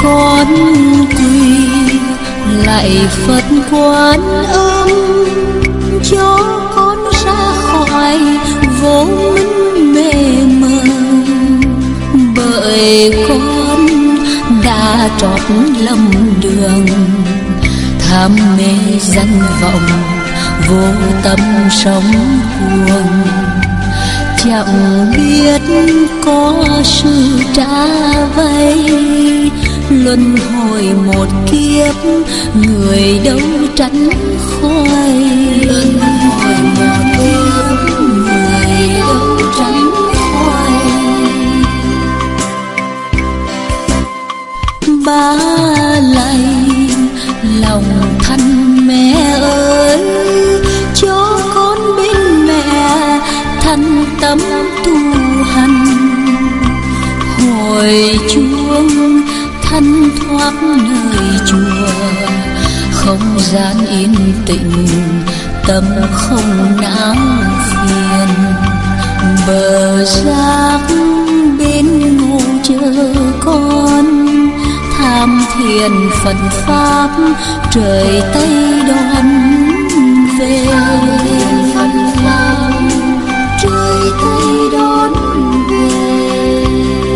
con quỳ lạy Phật Quan Âm, cho con ra khỏi vô minh mê mờ. Bởi con đã trót lầm đường, tham mê danh vọng, vô tâm sống cuồng. Chẳng biết có sự trả vay, luân hồi một kiếp người đâu tránh khỏi. Luân hồi một kiếp người đâu tránh khỏi. Ba lạy lòng thân mẹ ơi, cho con bên mẹ thành tâm tu hành. Hồi chuông thanh thoát nơi chùa, không gian yên tĩnh tâm không não phiền. Bờ giác bên ngô chờ con, tham thiền Phật Pháp trời Tây đón về. Phật Pháp trời Tây đón về.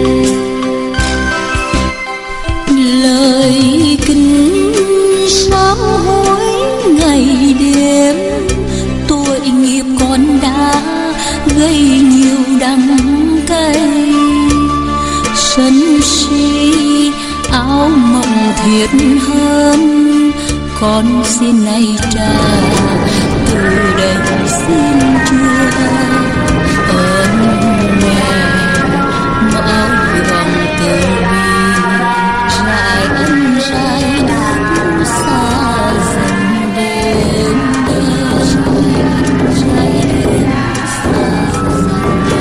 Lời kinh sám hối ngày đêm, tội nghiệp con đã gây nhiều đắng cay. Sân si áo mộng thiệt hơn, con xin nay trả từ đây xin Chúa. Ơn mẹ mẫu hoàng từ bi, rải ân rải đức xa dần đến đây. Rải ân xa dần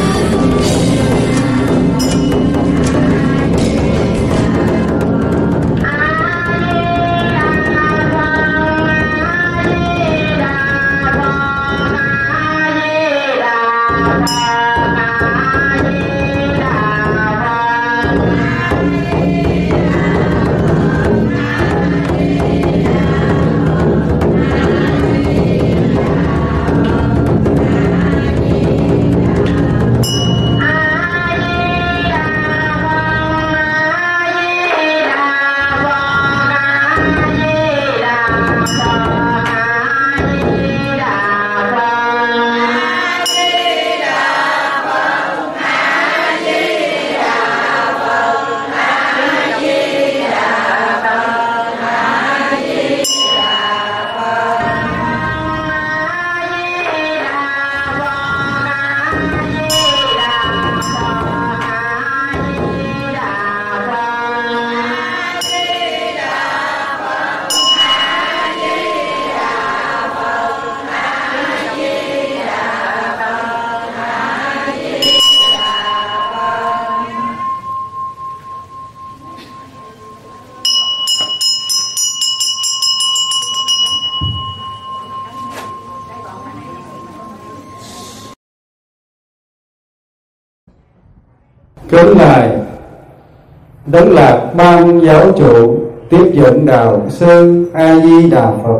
Kính lạy Đấng Lạc Ban Giáo Chủ Tiếp Dẫn Đạo Sư A Di Đà Phật.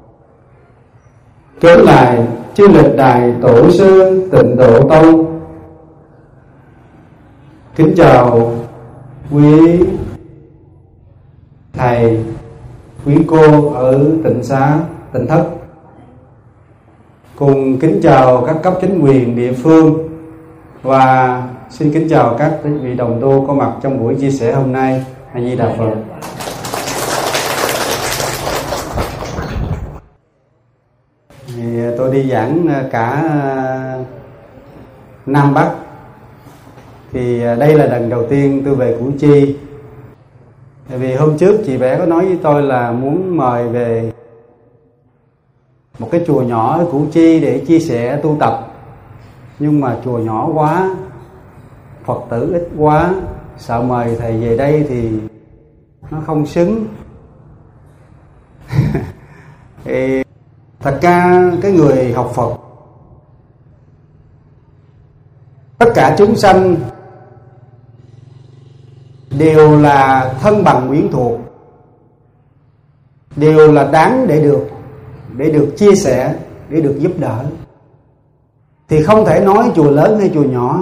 Kính lạy chư lịch đại tổ sư Tịnh Độ Tông. Kính chào quý thầy, quý cô ở tịnh xá Tịnh Thất, cùng kính chào các cấp chính quyền địa phương, và xin kính chào các vị đồng tu có mặt trong buổi chia sẻ hôm nay. A Di Đà Phật. Thì tôi đi giảng cả Nam Bắc, thì đây là lần đầu tiên tôi về Củ Chi. Tại vì hôm trước chị bé có nói với tôi là muốn mời về một cái chùa nhỏ ở Củ Chi để chia sẻ tu tập, nhưng mà chùa nhỏ quá, Phật tử ít quá, sợ mời thầy về đây thì nó không xứng. Thì thật ra cái người học Phật, tất cả chúng sanh đều là thân bằng quyến thuộc, đều là đáng để được chia sẻ, để được giúp đỡ. Thì không thể nói chùa lớn hay chùa nhỏ.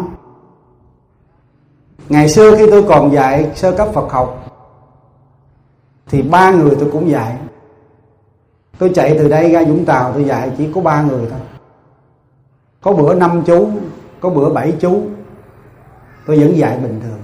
Ngày xưa khi tôi còn dạy sơ cấp Phật học thì 3 người tôi cũng dạy. Tôi chạy từ đây ra Vũng Tàu tôi dạy chỉ có 3 người thôi. Có bữa 5 chú, có bữa 7 chú, tôi vẫn dạy bình thường.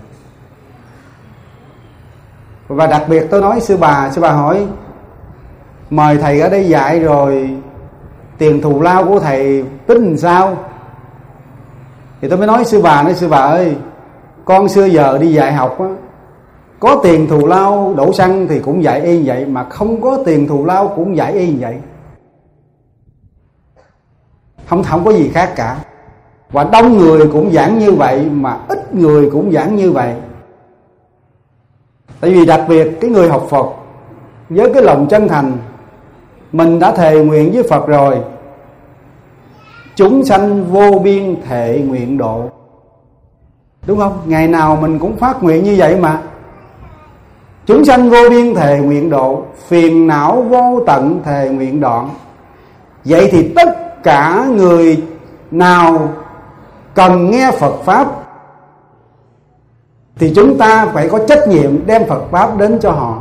Và đặc biệt tôi nói sư bà hỏi mời thầy ở đây dạy rồi tiền thù lao của thầy tính làm sao? Thì tôi mới nói sư bà ơi, con xưa giờ đi dạy học á, có tiền thù lao đổ xăng thì cũng dạy y vậy, mà không có tiền thù lao cũng dạy y vậy. Không có gì khác cả. Và đông người cũng giảng như vậy, mà ít người cũng giảng như vậy. Tại vì đặc biệt cái người học Phật với cái lòng chân thành, mình đã thề nguyện với Phật rồi, chúng sanh vô biên thệ nguyện độ, đúng không? Ngày nào mình cũng phát nguyện như vậy mà. Chúng sanh vô biên thệ nguyện độ, phiền não vô tận thệ nguyện đoạn. Vậy thì tất cả người nào cần nghe Phật Pháp thì chúng ta phải có trách nhiệm đem Phật Pháp đến cho họ.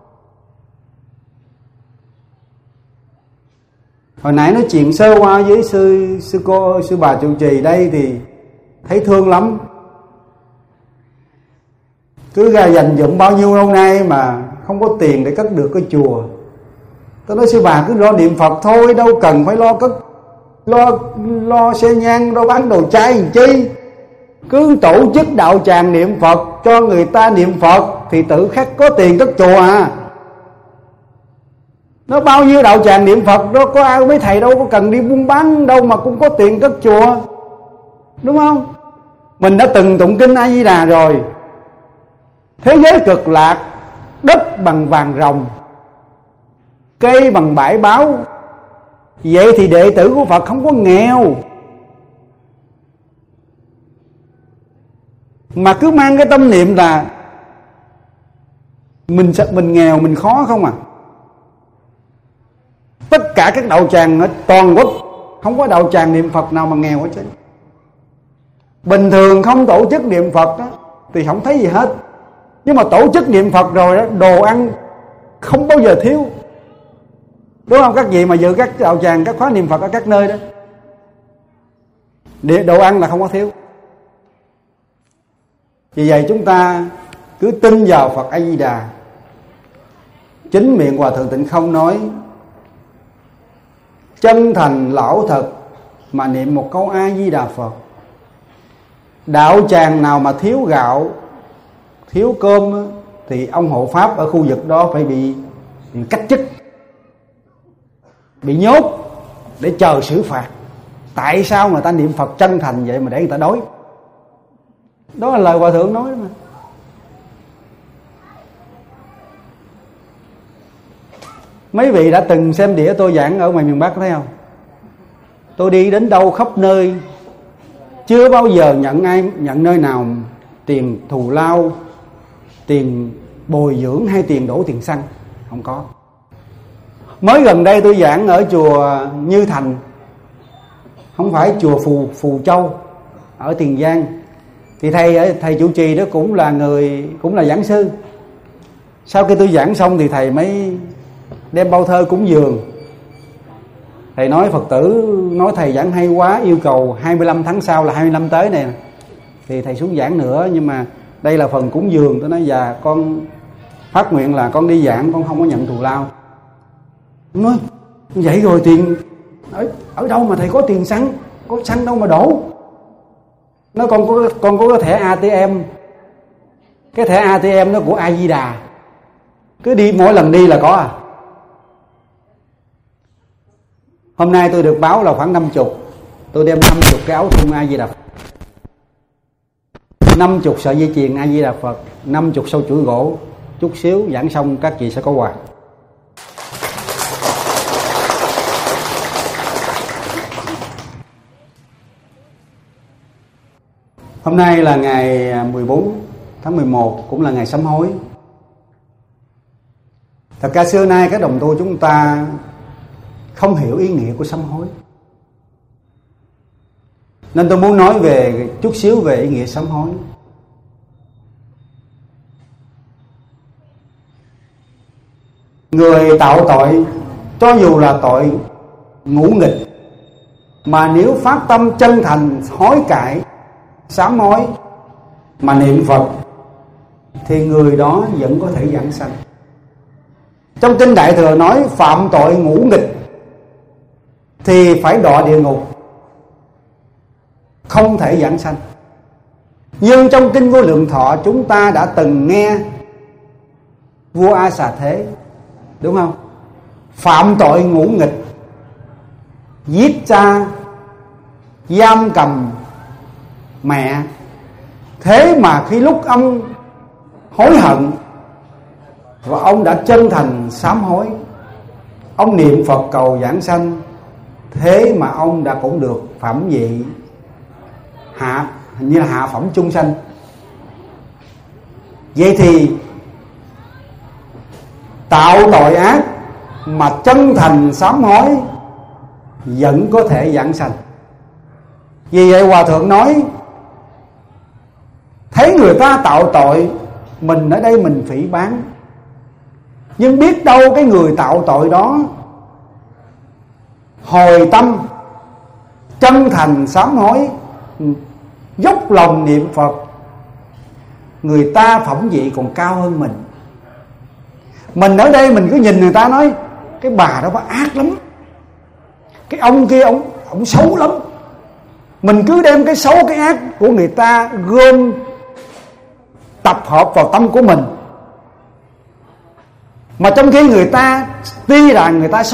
Hồi nãy nói chuyện sơ qua với sư bà trụ trì đây thì thấy thương lắm. Cứ ra dành dụm bao nhiêu lâu nay mà không có tiền để cất được cái chùa. Tôi nói sư bà cứ lo niệm Phật thôi, đâu cần phải lo cất, lo xe nhang, lo bán đồ chay làm chi. Cứ tổ chức đạo tràng niệm Phật cho người ta niệm Phật thì tự khắc có tiền cất chùa à. Nó bao nhiêu đạo tràng niệm Phật đó, có ai, mấy thầy đâu có cần đi buôn bán đâu mà cũng có tiền cất chùa, đúng không? Mình đã từng tụng kinh A Di Đà rồi. Thế giới cực lạc, đất bằng vàng ròng, cây bằng bãi báo. Vậy thì đệ tử của Phật không có nghèo, mà cứ mang cái tâm niệm là mình nghèo, mình khó không à. Tất cả các đạo tràng ở toàn quốc không có đạo tràng niệm Phật nào mà nghèo hết trơn. Bình thường không tổ chức niệm Phật đó, thì không thấy gì hết. Nhưng mà tổ chức niệm Phật rồi đó, đồ ăn không bao giờ thiếu, đúng không các vị mà dự các đạo tràng, các khóa niệm Phật ở các nơi đó, đồ ăn là không có thiếu. Vì vậy chúng ta cứ tin vào Phật A Di Đà. Chính miệng Hòa Thượng Tịnh Không nói chân thành lão thật mà niệm một câu A Di Đà Phật. Đạo tràng nào mà thiếu gạo, thiếu cơm thì ông hộ pháp ở khu vực đó phải bị cách chức, bị nhốt để chờ xử phạt. Tại sao người ta niệm Phật chân thành vậy mà để người ta đói? Đó là lời Hòa Thượng nói đó mà. Mấy vị đã từng xem đĩa tôi giảng ở ngoài miền Bắc thấy không? Tôi đi đến đâu khắp nơi, chưa bao giờ nhận nơi nào tiền thù lao, tiền bồi dưỡng hay tiền đổ tiền xăng. Không có. Mới gần đây tôi giảng ở chùa Như Thành, không phải chùa Phù Châu ở Tiền Giang. Thì thầy chủ trì đó cũng là giảng sư. Sau khi tôi giảng xong thì thầy mới đem bao thơ cúng dường. Thầy nói Phật tử nói thầy giảng hay quá, yêu cầu 25 tháng sau là 20 năm tới này thì thầy xuống giảng nữa, nhưng mà đây là phần cúng dường. Tôi nói dạ con phát nguyện là con đi giảng con không có nhận thù lao. Tôi nói vậy rồi tiền ở đâu mà thầy có tiền xăng, có xăng đâu mà đổ. Nó con có cái thẻ ATM, cái thẻ ATM nó của A Di Đà, cứ đi mỗi lần đi là có à. Hôm nay tôi được báo là khoảng 50, tôi đem 50 cái áo thun A Di Đà Phật, 50 sợi dây chuyền A Di Đà Phật, 50 sâu chuỗi gỗ. Chút xíu giảng xong các chị sẽ có quà. Hôm nay là ngày 14 tháng 11 cũng là ngày sám hối. Thật ra xưa nay các đồng tu chúng ta không hiểu ý nghĩa của sám hối, nên tôi muốn nói về chút xíu về ý nghĩa sám hối. Người tạo tội, cho dù là tội ngũ nghịch, mà nếu phát tâm chân thành hối cải, sám hối mà niệm Phật, thì người đó vẫn có thể giảng sanh. Trong kinh Đại Thừa nói phạm tội ngũ nghịch thì phải đọa địa ngục, không thể giảng sanh. Nhưng trong kinh Vô Lượng Thọ chúng ta đã từng nghe vua A Xà Thế, đúng không? Phạm tội ngũ nghịch, giết cha, giam cầm mẹ, thế mà khi lúc ông hối hận và ông đã chân thành sám hối, ông niệm Phật cầu giảng sanh, thế mà ông đã cũng được phẩm vị hình như là hạ phẩm chung sanh. Vậy thì tạo tội ác mà chân thành sám hối vẫn có thể giảng sanh. Vì vậy Hòa Thượng nói, thấy người ta tạo tội, mình ở đây mình phỉ báng, nhưng biết đâu cái người tạo tội đó hồi tâm chân thành sám hối, dốc lòng niệm Phật, người ta phẩm vị còn cao hơn mình. Mình ở đây mình cứ nhìn người ta nói cái bà đó bà ác lắm, cái ông kia ông xấu lắm. Mình cứ đem cái xấu cái ác của người ta gom tập hợp vào tâm của mình. Mà trong khi người ta tuy là người ta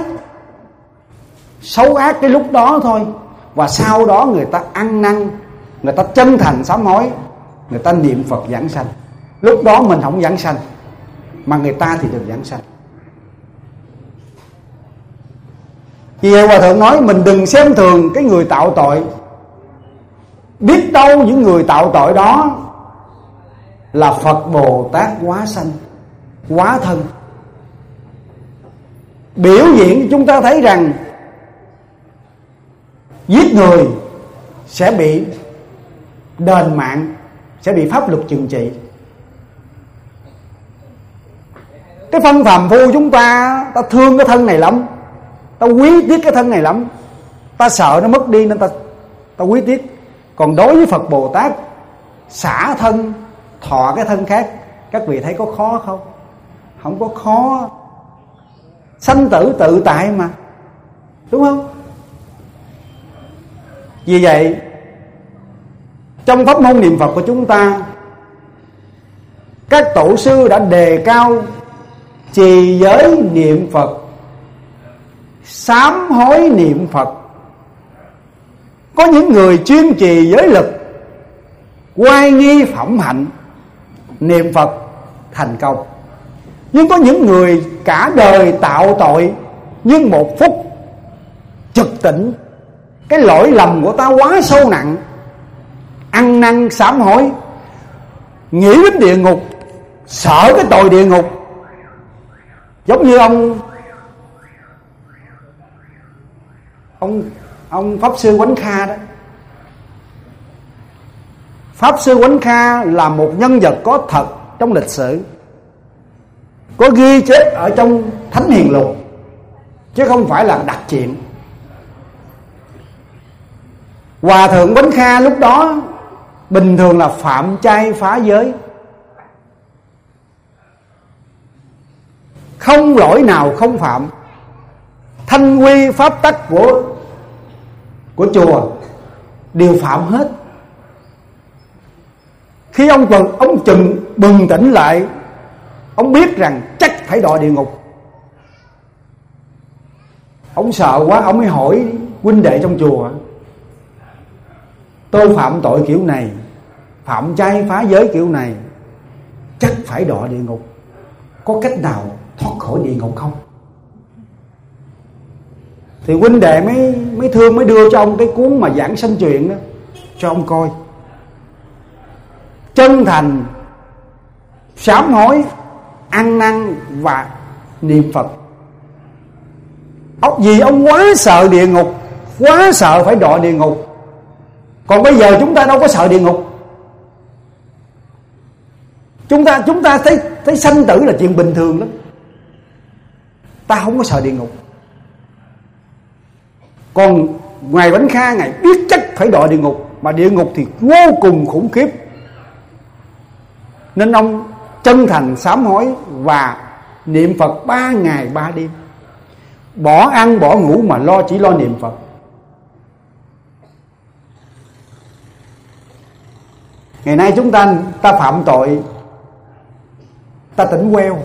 xấu ác cái lúc đó thôi, và sau đó người ta ăn năn, người ta chân thành sám hối, người ta niệm Phật giảng sanh. Lúc đó mình không giảng sanh, mà người ta thì được giảng sanh. Vì vậy Hòa Thượng nói mình đừng xem thường cái người tạo tội. Biết đâu những người tạo tội đó là Phật Bồ Tát hóa sanh, hóa thân, biểu diễn cho chúng ta thấy rằng giết người sẽ bị đền mạng, sẽ bị pháp luật trừng trị. Cái phân phàm phu chúng ta thương cái thân này lắm, ta quý tiếc cái thân này lắm, ta sợ nó mất đi nên ta quý tiếc. Còn đối với Phật Bồ Tát, xả thân thọ cái thân khác, các vị thấy có khó không? Không có khó. Sanh tử tự tại mà, đúng không? Vì vậy trong pháp môn niệm Phật của chúng ta, các tổ sư đã đề cao trì giới niệm Phật, sám hối niệm Phật. Có những người chuyên trì giới lực, oai nghi phẩm hạnh, niệm Phật thành công. Nhưng có những người cả đời tạo tội, nhưng một phút trực tỉnh, cái lỗi lầm của ta quá sâu nặng, ăn năn sám hối, nghĩ đến địa ngục, sợ cái tội địa ngục. Giống như ông Pháp Sư Quánh Kha đó. Pháp Sư Quánh Kha là một nhân vật có thật trong lịch sử, có ghi chép ở trong Thánh Hiền Lục, chứ không phải là đặc truyện. Hòa Thượng Quánh Kha lúc đó bình thường là phạm chay phá giới, không lỗi nào không phạm. Thanh quy pháp tắc của chùa đều phạm hết. Khi ông bừng tỉnh lại, ông biết rằng chắc phải đọa địa ngục. Ông sợ quá, ông mới hỏi huynh đệ trong chùa: tôi phạm tội kiểu này, phạm chay phá giới kiểu này, chắc phải đọa địa ngục, có cách nào thoát khỏi địa ngục không? Thì huynh đệ mới thương, mới đưa cho ông cái cuốn mà giảng sanh truyện đó cho ông coi. Chân thành sám hối, ăn năn và niệm Phật. Vì ông quá sợ địa ngục, quá sợ phải đọa địa ngục. Còn bây giờ chúng ta đâu có sợ địa ngục. Chúng ta thấy sanh tử là chuyện bình thường lắm. Ta không có sợ địa ngục. Còn Ngài Bánh Kha, Ngài biết chắc phải đọa địa ngục, mà địa ngục thì vô cùng khủng khiếp. Nên ông chân thành sám hối và niệm Phật 3 ngày 3 đêm, bỏ ăn bỏ ngủ mà chỉ lo niệm Phật. Ngày nay chúng ta phạm tội, ta tỉnh queo,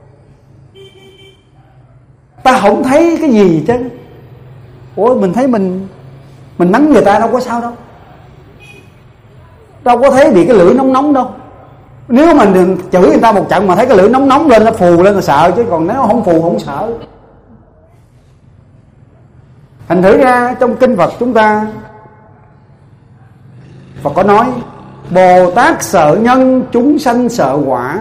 ta không thấy cái gì chứ. Ủa, mình thấy mình mắng người ta đâu có sao đâu, đâu có thấy bị cái lưỡi nóng đâu. Nếu mà chửi người ta một trận mà thấy cái lưỡi nóng lên, nó phù lên là sợ, chứ còn nếu không phù không sợ. Thành thử ra trong kinh Phật chúng ta, Phật có nói Bồ Tát sợ nhân, chúng sanh sợ quả.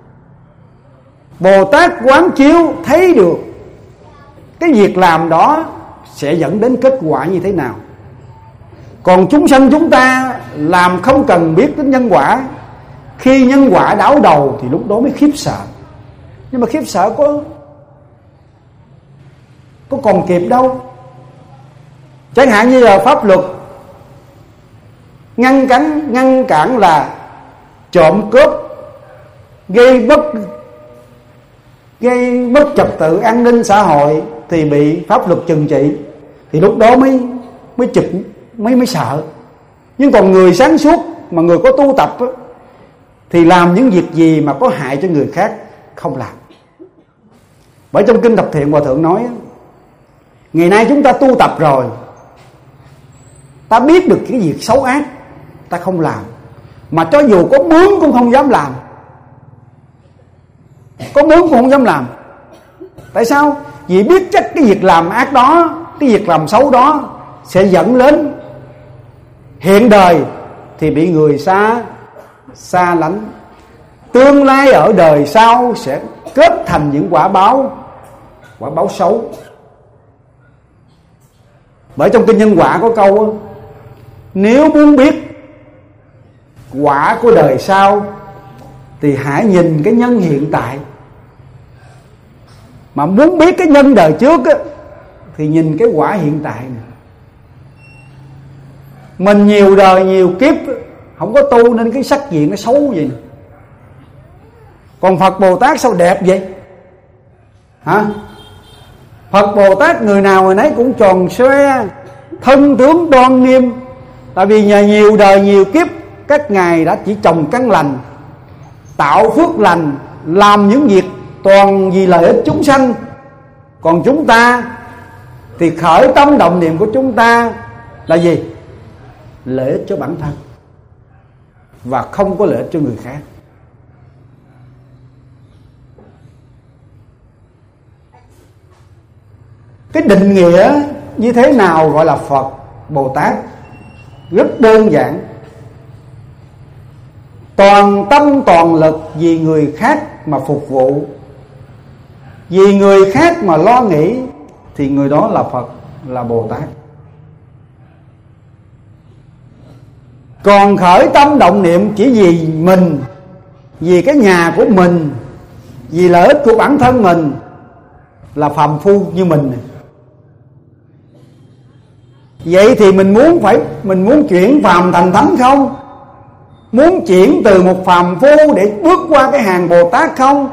Bồ Tát quán chiếu thấy được cái việc làm đó sẽ dẫn đến kết quả như thế nào. Còn chúng sanh chúng ta làm không cần biết đến nhân quả. Khi nhân quả đảo đầu thì lúc đó mới khiếp sợ. Nhưng mà khiếp sợ có còn kịp đâu. Chẳng hạn như là pháp luật ngăn cản là trộm cướp, gây mất trật tự an ninh xã hội thì bị pháp luật trừng trị, thì lúc đó mới sợ. Nhưng còn người sáng suốt mà người có tu tập thì làm những việc gì mà có hại cho người khác không làm. Bởi trong kinh Thập Thiện Hòa Thượng nói, ngày nay chúng ta tu tập rồi, ta biết được cái việc xấu ác, ta không làm. Mà cho dù có mướn cũng không dám làm. Có mướn cũng không dám làm. Tại sao? Vì biết chắc cái việc làm ác đó, cái việc làm xấu đó sẽ dẫn đến hiện đời thì bị người xa lánh. Tương lai ở đời sau sẽ kết thành những quả báo xấu. Bởi trong kinh Nhân Quả có câu: nếu muốn biết quả của đời sau thì hãy nhìn cái nhân hiện tại. Mà muốn biết cái nhân đời trước thì nhìn cái quả hiện tại này. Mình nhiều đời nhiều kiếp không có tu nên cái sắc diện nó xấu vậy nè. Còn Phật Bồ Tát sao đẹp vậy hả? Phật Bồ Tát người nào người nấy cũng tròn xoe, thân tướng đoan nghiêm. Tại vì nhờ nhiều đời nhiều kiếp các ngài đã chỉ trồng căn lành, tạo phước lành, làm những việc toàn vì lợi ích chúng sanh. Còn chúng ta thì khởi tâm động niệm của chúng ta là gì? Lợi ích cho bản thân và không có lợi ích cho người khác. Cái định nghĩa như thế nào gọi là Phật Bồ Tát rất đơn giản: toàn tâm toàn lực vì người khác mà phục vụ, vì người khác mà lo nghĩ, thì người đó là Phật, là Bồ Tát. Còn khởi tâm động niệm chỉ vì mình, vì cái nhà của mình, vì lợi ích của bản thân mình, là phàm phu như mình này. Vậy thì mình muốn chuyển phàm thành thánh không? Muốn chuyển từ một phàm phu để bước qua cái hàng Bồ Tát không?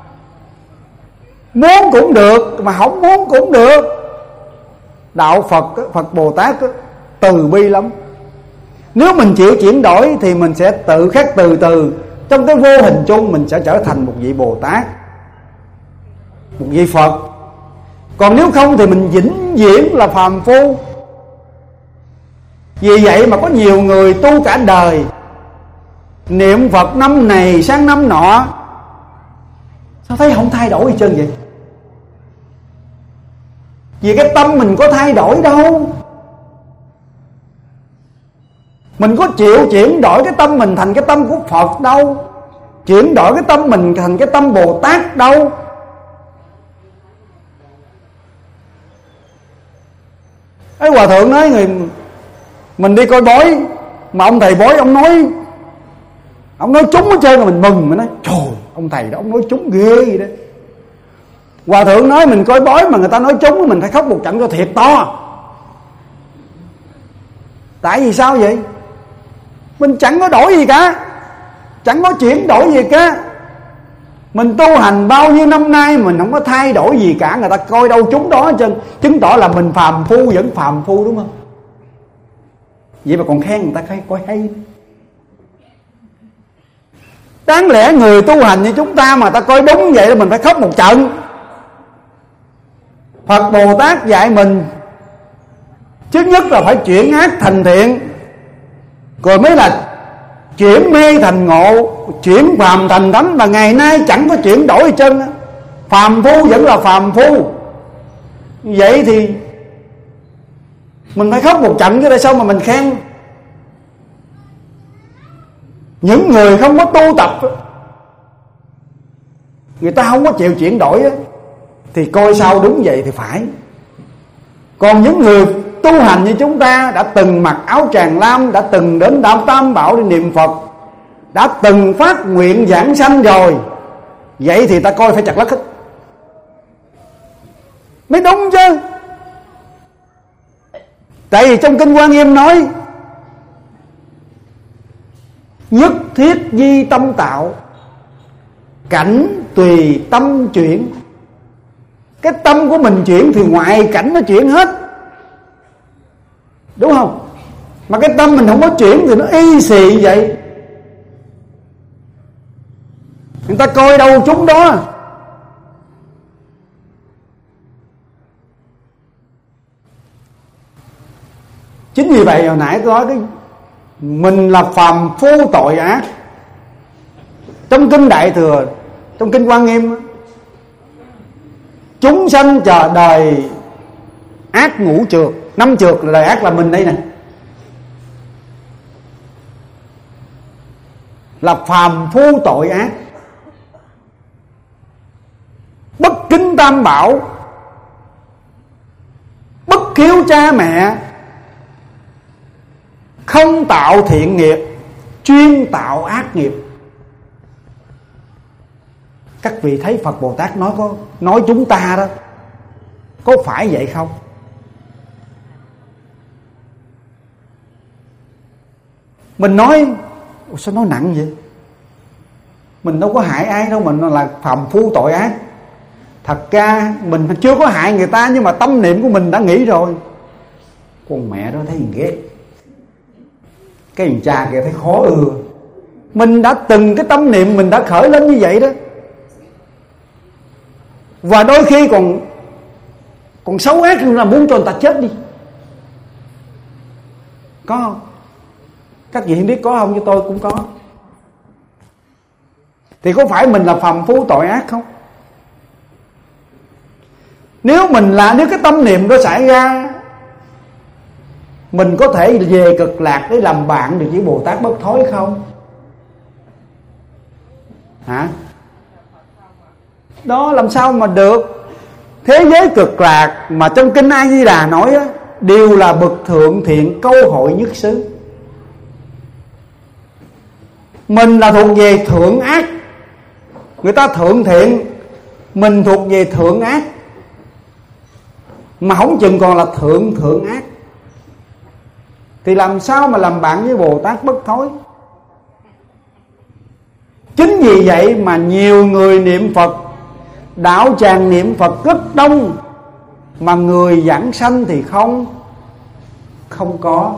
Muốn cũng được, mà không muốn cũng được. Đạo Phật Bồ Tát từ bi lắm. Nếu mình chịu chuyển đổi thì mình sẽ tự khắc từ từ trong cái vô hình chung mình sẽ trở thành một vị Bồ Tát, một vị Phật. Còn nếu không thì mình vĩnh viễn là phàm phu. Vì vậy mà có nhiều người tu cả đời, niệm Phật năm này sang năm nọ, sao thấy không thay đổi gì trơn vậy? Vì cái tâm mình có thay đổi đâu. Mình có chịu chuyển đổi cái tâm mình thành cái tâm của Phật đâu. chuyển đổi cái tâm mình thành cái tâm Bồ Tát đâu. Ấy hòa thượng nói mình đi coi bói, mà ông thầy bói ông nói trúng hết trơn, rồi mình mừng, mình nói trời, ông thầy đó ông nói trúng ghê vậy đó. Hòa thượng nói mình coi bói mà người ta nói trúng, mình phải khóc một trận cho thiệt to. Tại vì sao vậy? Mình chẳng có đổi gì cả, chẳng có chuyển đổi gì cả. Mình tu hành bao nhiêu năm nay mình không có thay đổi gì cả. Người ta coi đâu trúng đó hết trơn, chứng tỏ là mình phàm phu vẫn phàm phu, đúng không? Vậy mà còn khen người ta coi hay. Đáng lẽ người tu hành như chúng ta mà ta coi đúng vậy là mình phải khóc một trận. Phật Bồ Tát dạy mình trước nhất là phải chuyển ác thành thiện, rồi mới là chuyển mê thành ngộ, chuyển phàm thành thánh. Mà ngày nay chẳng có chuyển đổi gì trơn. Phàm phu vẫn là phàm phu. Vậy thì mình phải khóc một trận chứ tại sao mà mình khen. Những người không có tu tập, người ta không có chịu chuyển đổi á, thì coi sao đúng vậy thì phải. Còn những người tu hành như chúng ta đã từng mặc áo tràng lam, đã từng đến đạo Tam Bảo để niệm Phật, đã từng phát nguyện giảng sanh rồi, vậy thì ta coi phải chặt lất hết mới đúng chứ. Tại vì trong Kinh Quan Nghiêm nói nhất thiết di tâm tạo, cảnh tùy tâm chuyển. Cái tâm của mình chuyển thì ngoại cảnh nó chuyển hết, đúng không? Mà cái tâm mình không có chuyển thì nó y xì vậy. Người ta coi đâu chúng đó. Chính vì vậy hồi nãy tôi nói cái mình là phàm phu tội ác. Trong Kinh Đại Thừa, trong Kinh Quan Nghiêm, chúng sanh chờ đời ác ngũ trượt. 5 trượt là đời ác là mình đây nè, là phàm phu tội ác, bất kính Tam Bảo, bất hiếu cha mẹ, không tạo thiện nghiệp, chuyên tạo ác nghiệp. Các vị thấy Phật Bồ Tát nói chúng ta đó, có phải vậy không? Mình nói sao nói nặng vậy? Mình đâu có hại ai đâu, mình là phàm phu tội ác. Thật ra mình chưa có hại người ta, nhưng mà tâm niệm của mình đã nghĩ rồi. Con mẹ đó thấy ghét, cái thằng cha kia thấy khó ưa. Mình đã từng cái tâm niệm mình đã khởi lên như vậy đó. Và đôi khi còn xấu ác hơn là muốn cho người ta chết đi. Có không? Các vị biết có không? Chứ tôi cũng có. Thì có phải mình là phàm phu tội ác không? Nếu cái tâm niệm đó xảy ra, mình có thể về Cực Lạc để làm bạn được với Bồ Tát Bất Thối không? Hả? Đó làm sao mà được. Thế giới Cực Lạc mà trong Kinh A Di Đà nói á, đều là bậc thượng thiện câu hội nhất xứ. Mình là thuộc về thượng ác, người ta thượng thiện, mình thuộc về thượng ác, mà không chừng còn là thượng ác, thì làm sao mà làm bạn với Bồ Tát Bất Thối. Chính vì vậy mà nhiều người niệm Phật, đạo tràng niệm Phật rất đông, mà người giảng sanh thì không có.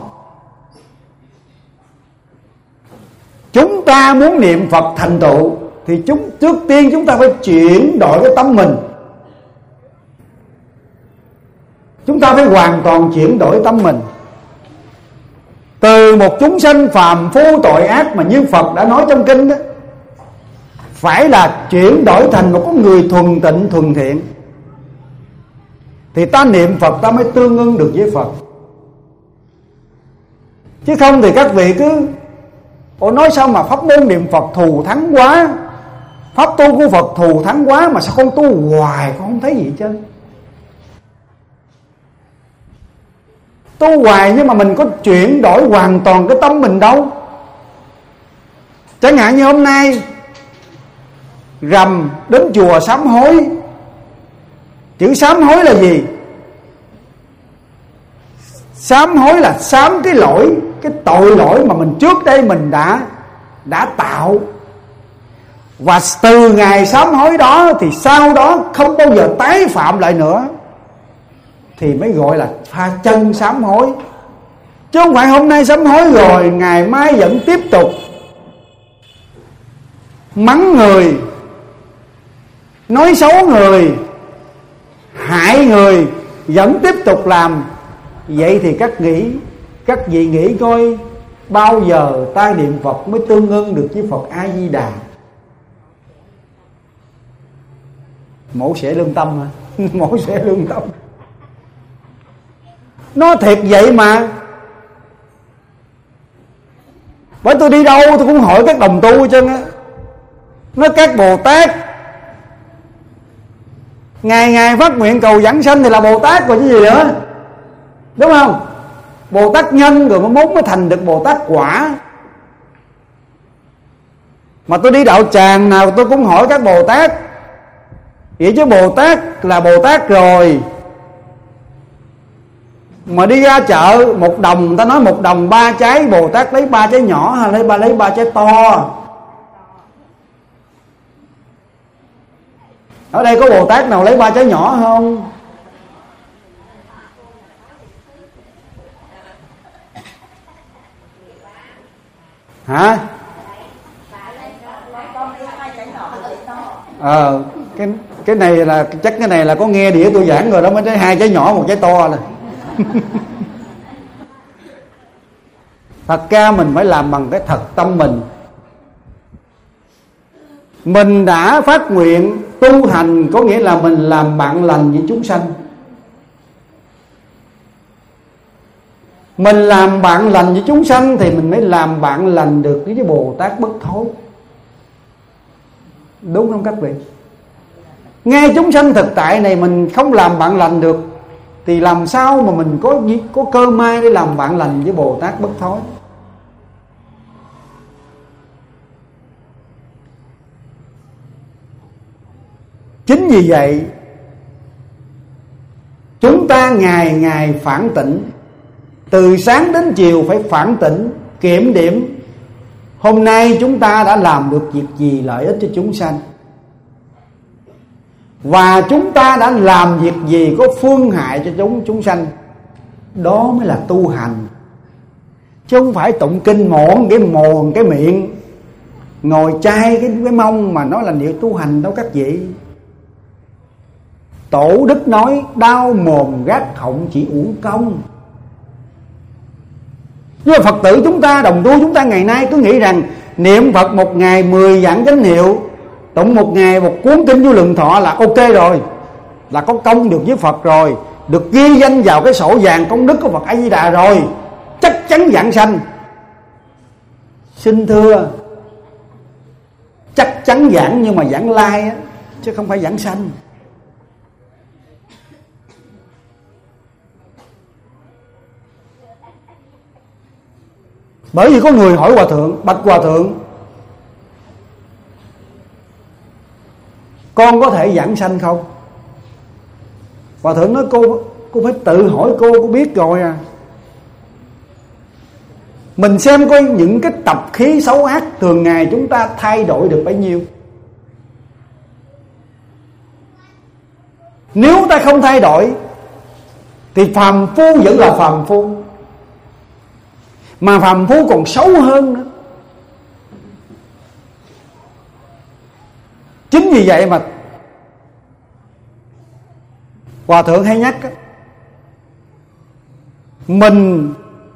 Chúng ta muốn niệm Phật thành tựu thì trước tiên chúng ta phải chuyển đổi cái tâm mình. Chúng ta phải hoàn toàn chuyển đổi tâm mình. Từ một chúng sanh phàm phu tội ác mà như Phật đã nói trong kinh đó, phải là chuyển đổi thành một con người thuần tịnh thuần thiện, thì ta niệm Phật ta mới tương ưng được với Phật. Chứ không thì các vị cứ Ủa nói sao mà pháp môn niệm Phật thù thắng quá, pháp tu của Phật thù thắng quá, mà sao con tu hoài con không thấy gì hết trơn. Tu hoài nhưng mà mình có chuyển đổi hoàn toàn cái tâm mình đâu. Chẳng hạn như hôm nay rằm đến chùa sám hối. Chữ sám hối là gì? Sám hối là sám cái lỗi, cái tội lỗi mà mình trước đây mình đã tạo. Và từ ngày sám hối đó thì sau đó không bao giờ tái phạm lại nữa, thì mới gọi là pha chân sám hối. Chứ không phải hôm nay sám hối rồi ngày mai vẫn tiếp tục mắng người, nói xấu người, hại người, vẫn tiếp tục làm. Vậy thì các vị nghĩ coi bao giờ ta niệm Phật mới tương ưng được với Phật A Di Đà? Mổ xẻ lương tâm hả? Mổ xẻ lương tâm. Nó thiệt vậy mà. Bởi tôi đi đâu tôi cũng hỏi các đồng tu chứ á. Nói các Bồ Tát ngày phát nguyện cầu giảng sanh thì là Bồ Tát rồi chứ gì nữa, đúng không? Bồ Tát nhân rồi mới thành được Bồ Tát quả. Mà tôi đi đạo tràng nào tôi cũng hỏi các Bồ Tát. Vậy chứ Bồ Tát là Bồ Tát rồi. Mà đi ra chợ 1 đồng, người ta nói 1 đồng 3 trái, Bồ Tát lấy 3 trái nhỏ hay lấy 3 trái to? Ở đây có Bồ Tát nào lấy 3 trái nhỏ không? Hả? Cái này là chắc cái này là có nghe đĩa tôi giảng rồi đó, mới thấy 2 trái nhỏ 1 trái to này. Thật ra mình phải làm bằng cái thật tâm mình. Mình đã phát nguyện tu hành, có nghĩa là mình làm bạn lành với chúng sanh. Mình làm bạn lành với chúng sanh thì mình mới làm bạn lành được với cái Bồ Tát bất thối. Đúng không các vị? Ngay chúng sanh thực tại này mình không làm bạn lành được, thì làm sao mà mình có cơ may để làm bạn lành với Bồ Tát bất thối? Chính vì vậy chúng ta ngày ngày phản tỉnh, từ sáng đến chiều phải phản tỉnh, kiểm điểm hôm nay chúng ta đã làm được việc gì lợi ích cho chúng sanh, và chúng ta đã làm việc gì có phương hại cho chúng sanh. Đó mới là tu hành, chứ không phải tụng kinh mồm cái miệng, ngồi chai cái mông mà nói là điệu tu hành đâu các vị. Tổ đức nói đau mồm gác họng chỉ uổng công. Nhưng mà Phật tử chúng ta, đồng tu chúng ta ngày nay cứ nghĩ rằng niệm Phật 1 ngày 10 vạn chánh hiệu, tụng 1 ngày 1 cuốn kinh Vô Lượng Thọ là ok rồi, là có công được với Phật rồi, được ghi danh vào cái sổ vàng công đức của Phật A Di Đà rồi, chắc chắn vãng sanh. Xin thưa, chắc chắn vãng nhưng mà vãng lai á, chứ không phải vãng sanh. Bởi vì có người hỏi Hòa Thượng: bạch Hòa Thượng, con có thể vãng sanh không? Hòa Thượng nói cô phải tự hỏi cô biết rồi à. Mình xem coi những cái tập khí xấu ác thường ngày chúng ta thay đổi được bấy nhiêu. Nếu ta không thay đổi thì phàm phu vẫn là phàm phu, mà phàm phu còn xấu hơn nữa. Chính vì vậy mà Hòa Thượng hay nhắc á, mình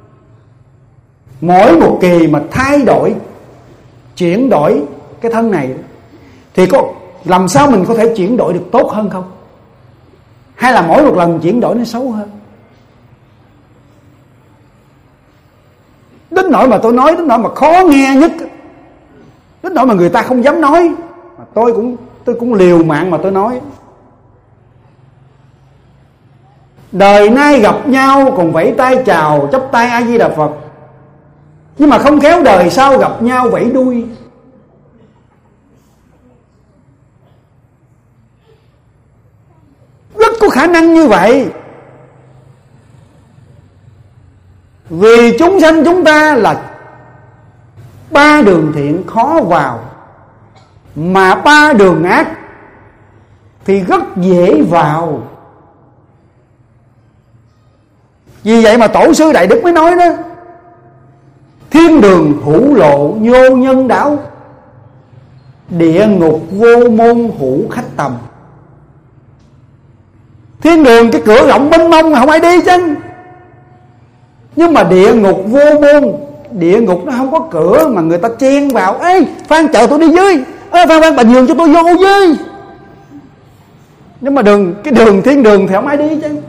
mỗi một kỳ mà thay đổi, chuyển đổi cái thân này thì làm sao mình có thể chuyển đổi được tốt hơn không? Hay là mỗi một lần chuyển đổi nó xấu hơn? Đến nỗi mà tôi nói, đến nỗi mà khó nghe nhất, đến nỗi mà người ta không dám nói, mà tôi cũng liều mạng mà tôi nói. Đời nay gặp nhau còn vẫy tay chào, chắp tay A Di Đà Phật, nhưng mà không khéo đời sau gặp nhau vẫy đuôi. Rất có khả năng như vậy. Vì chúng sanh chúng ta là ba đường thiện khó vào, mà ba đường ác thì rất dễ vào. Vì vậy mà Tổ sư Đại Đức mới nói đó: thiên đường hữu lộ vô nhân đảo, địa ngục vô môn hữu khách tầm. Thiên đường cái cửa rộng mênh mông mà không ai đi chứ. Nhưng mà địa ngục vô môn, địa ngục nó không có cửa mà người ta chen vào. Ê Phan chợ tôi đi dưới, Phan bà nhường cho tôi vô dưới. Nhưng mà cái đường thiên đường thì không ai đi chứ.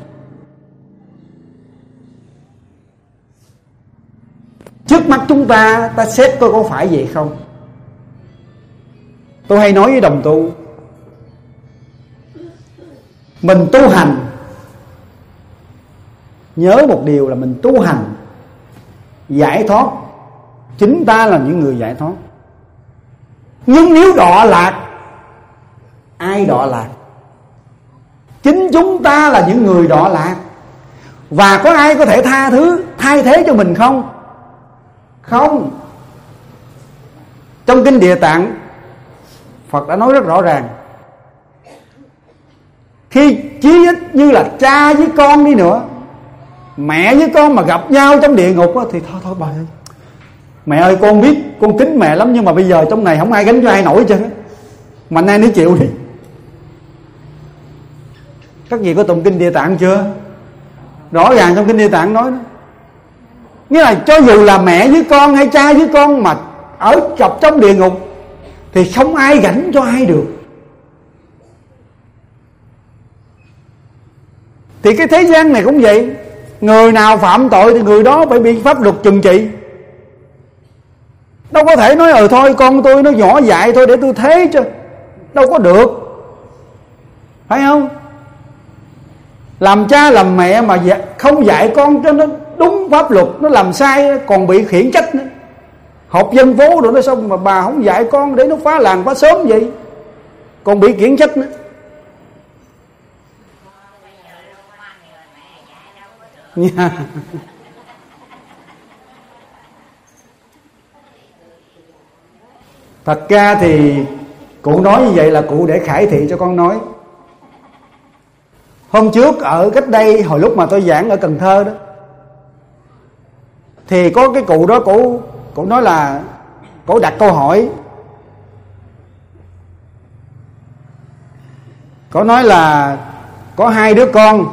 Trước mắt chúng ta xét coi có phải vậy không. Tôi hay nói với đồng tu, mình tu hành, nhớ một điều là mình tu hành giải thoát, chính ta là những người giải thoát. Nhưng nếu đọa lạc, ai đọa lạc? Chính chúng ta là những người đọa lạc. Và có ai có thể thay thế cho mình không? Không. Trong kinh Địa Tạng, Phật đã nói rất rõ ràng, khi chí ít như là cha với con đi nữa, mẹ với con mà gặp nhau trong địa ngục thì thôi bà ơi, mẹ ơi con biết con kính mẹ lắm, nhưng mà bây giờ trong này không ai gánh cho ai nổi chứ, mà nay nếu chịu đi. Các vị có tụng kinh Địa Tạng chưa? Rõ ràng trong kinh Địa Tạng nói đó. Nghĩa là cho dù là mẹ với con hay cha với con mà ở chọc trong địa ngục thì không ai gánh cho ai được. Thì cái thế gian này cũng vậy. Người nào phạm tội thì người đó phải bị pháp luật trừng trị. Đâu có thể nói thôi con tôi nó nhỏ dại thôi để tôi thế chứ. Đâu có được. Phải không? Làm cha làm mẹ mà không dạy con cho nó đúng pháp luật, nó làm sai còn bị khiển trách nữa. Họp dân phố rồi nó xong mà bà không dạy con để nó phá làng phá xóm vậy, còn bị khiển trách nữa. Thật ra thì cụ nói như vậy là cụ để khải thị cho con nói. Hôm trước ở cách đây hồi lúc mà tôi giảng ở Cần Thơ đó, thì có cái cụ đó, cụ nói là cụ đặt câu hỏi. Cụ nói là có 2 đứa con.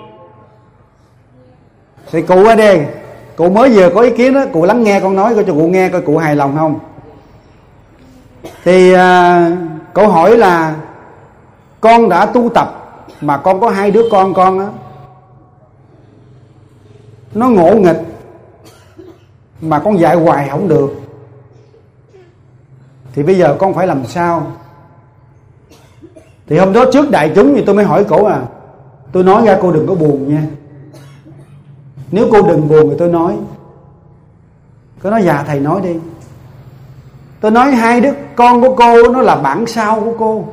Thì cụ ở đây, cụ mới vừa có ý kiến đó, cụ lắng nghe con nói coi cho cụ nghe coi cụ hài lòng không. Thì câu hỏi là con đã tu tập mà con có 2 đứa con á, nó ngộ nghịch mà con dạy hoài không được, thì bây giờ con phải làm sao? Thì hôm đó trước đại chúng thì tôi mới hỏi cổ tôi nói ra cô đừng có buồn nha, nếu cô đừng buồn thì tôi nói. Cô nói dạ thầy nói đi. Tôi nói 2 đứa con của cô nó là bản sao của cô,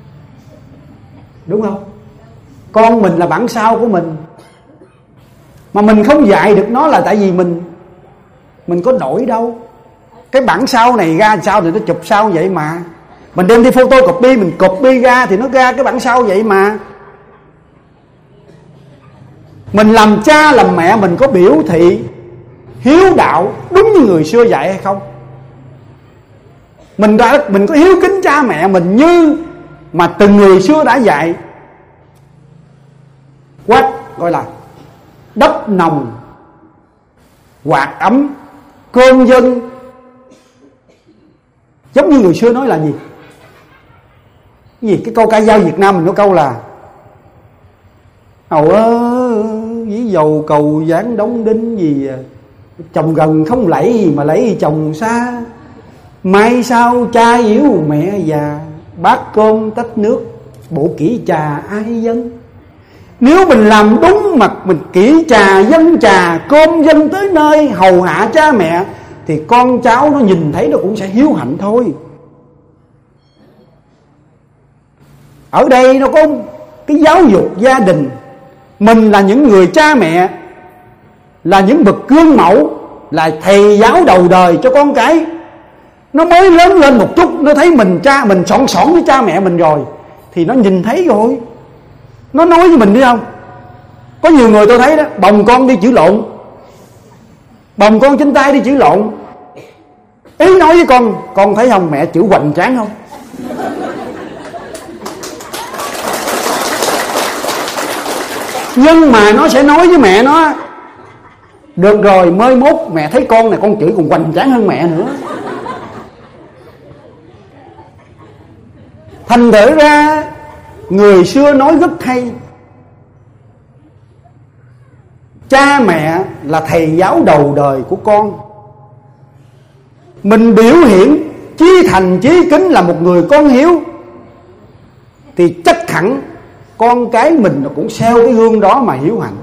đúng không? Con mình là bản sao của mình, mà mình không dạy được nó là tại vì mình có đổi đâu. Cái bản sao này ra sao thì nó chụp sao vậy mà. Mình đem đi photocopy, mình copy ra thì nó ra cái bản sao vậy mà. Mình làm cha làm mẹ mình có biểu thị hiếu đạo đúng như người xưa dạy hay không? Mình có hiếu kính cha mẹ mình như mà từng người xưa đã dạy. Quát gọi là đắp nòng, quạt ấm, cơm dân. Giống như người xưa nói là gì? Cái gì? Cái câu ca dao Việt Nam mình có câu là hầu dĩ dầu cầu dán đóng đinh gì Chồng gần không lẫy gì mà lấy chồng xa. Mai sau cha yếu mẹ già, bát cơm tách nước, bộ kỹ trà ai dâng. Nếu mình làm đúng mặt, mình kỹ trà dân trà, cơm dân tới nơi, hầu hạ cha mẹ, thì con cháu nó nhìn thấy nó cũng sẽ hiếu hạnh thôi. Ở đây nó có cái giáo dục gia đình. Mình là những người cha mẹ, là những bậc gương mẫu, là thầy giáo đầu đời cho con cái. Nó mới lớn lên một chút, nó thấy mình xỏn xỏn với cha mẹ mình rồi, thì nó nhìn thấy rồi, nó nói với mình đi không. Có nhiều người tôi thấy đó, bồng con đi chửi lộn, bồng con trên tay đi chửi lộn. Ý nói với con thấy không, mẹ chửi hoành tráng không? Nhưng mà nó sẽ nói với mẹ nó, được rồi, mới mốt mẹ thấy con này con chửi còn hoành tráng hơn mẹ nữa. Thành thử ra người xưa nói rất hay, cha mẹ là thầy giáo đầu đời của con. Mình biểu hiện chí thành chí kính là một người con hiếu, thì chắc hẳn con cái mình nó cũng theo cái gương đó mà hiếu hạnh.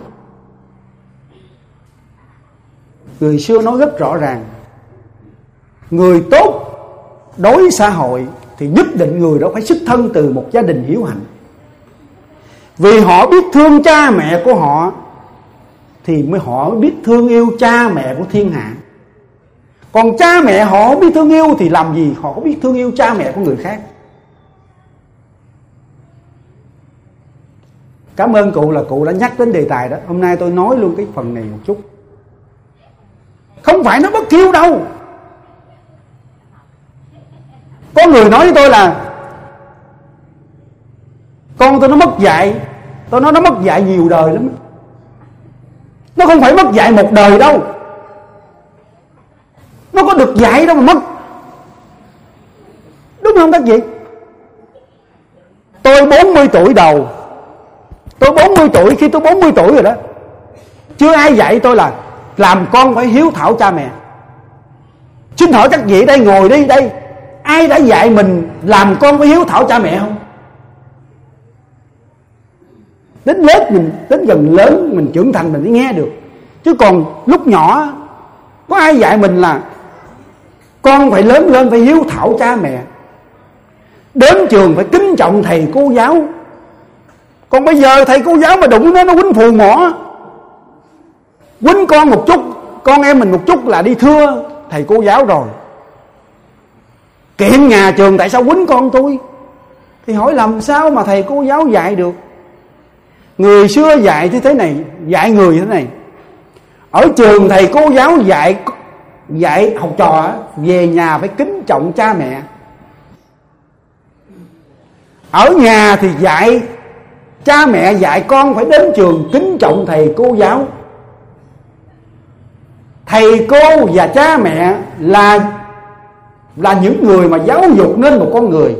Người xưa nói rất rõ ràng, người tốt đối với xã hội thì nhất định người đó phải xuất thân từ một gia đình hiếu hạnh. Vì họ biết thương cha mẹ của họ thì mới họ biết thương yêu cha mẹ của thiên hạ. Còn cha mẹ họ không biết thương yêu thì làm gì họ có biết thương yêu cha mẹ của người khác. Cảm ơn cụ là cụ đã nhắc đến đề tài đó. Hôm nay tôi nói luôn cái phần này một chút. Không phải nó bất hiếu đâu. Có người nói với tôi là con tôi nó mất dạy. Tôi nói nó mất dạy nhiều đời lắm. Nó không phải mất dạy một đời đâu. Nó có được dạy đâu mà mất. Đúng không các vị? Tôi 40 tuổi đầu. Tôi 40 tuổi, khi tôi 40 tuổi rồi đó, chưa ai dạy tôi là làm con phải hiếu thảo cha mẹ. Xin hỏi các vị đây, ngồi đi đây, ai đã dạy mình làm con phải hiếu thảo cha mẹ không? Đến lớp mình, đến dần lớn mình trưởng thành mình mới nghe được. Chứ còn lúc nhỏ có ai dạy mình là con phải lớn lên phải hiếu thảo cha mẹ, đến trường phải kính trọng thầy cô giáo. Còn bây giờ thầy cô giáo mà đụng nó quýnh phù mỏ, quýnh con một chút, con em mình một chút là đi thưa thầy cô giáo rồi. Kiện nhà trường tại sao quýnh con tôi, thì hỏi làm sao mà thầy cô giáo dạy được. Người xưa dạy như thế này, dạy người như thế này. Ở trường thầy cô giáo dạy học trò về nhà phải kính trọng cha mẹ. Ở nhà thì dạy cha mẹ dạy con phải đến trường kính trọng thầy cô giáo. Thầy cô và cha mẹ là những người mà giáo dục nên một con người.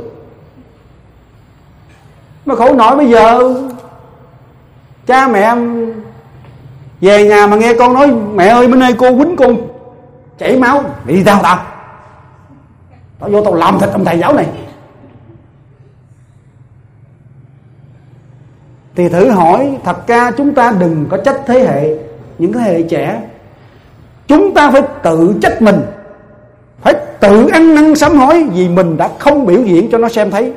Mà khổ nổi bây giờ cha mẹ về nhà mà nghe con nói mẹ ơi bên đây cô quýnh con chảy máu, đi tao tao vô tao làm thịt ông thầy giáo này. Thì thử hỏi, thật ra chúng ta đừng có trách thế hệ, những thế hệ trẻ. Chúng ta phải tự trách mình, phải tự ăn năn sám hối vì mình đã không biểu diễn cho nó xem thấy.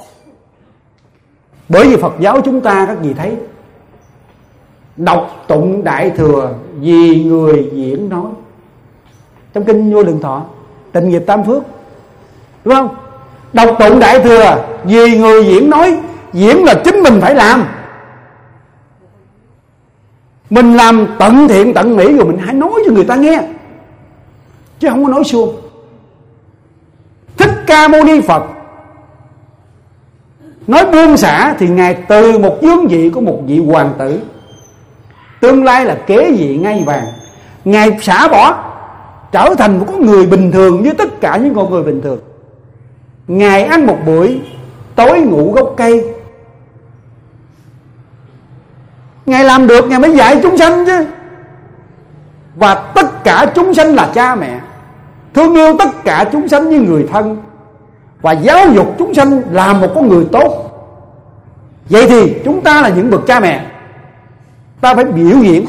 Bởi vì Phật giáo chúng ta các vị thấy, đọc tụng Đại Thừa vì người diễn nói. Trong kinh Vô Lượng Thọ, Tịnh Nghiệp Tam Phước, đúng không? Đọc tụng Đại Thừa vì người diễn nói. Diễn là chính mình phải làm. Mình làm tận thiện tận mỹ rồi mình hãy nói cho người ta nghe, chứ không có nói suông. Thích Ca Mâu Ni Phật nói buông xả thì Ngài từ một vương vị của một vị hoàng tử, tương lai là kế vị ngai vàng. Ngài xả bỏ, trở thành một con người bình thường như tất cả những con người bình thường. Ngài ăn một buổi, tối ngủ gốc cây. Ngài làm được, Ngài mới dạy chúng sanh chứ. Và tất cả chúng sanh là cha mẹ, thương yêu tất cả chúng sanh như người thân, và giáo dục chúng sanh là một con người tốt. Vậy thì chúng ta là những bậc cha mẹ, ta phải biểu diễn.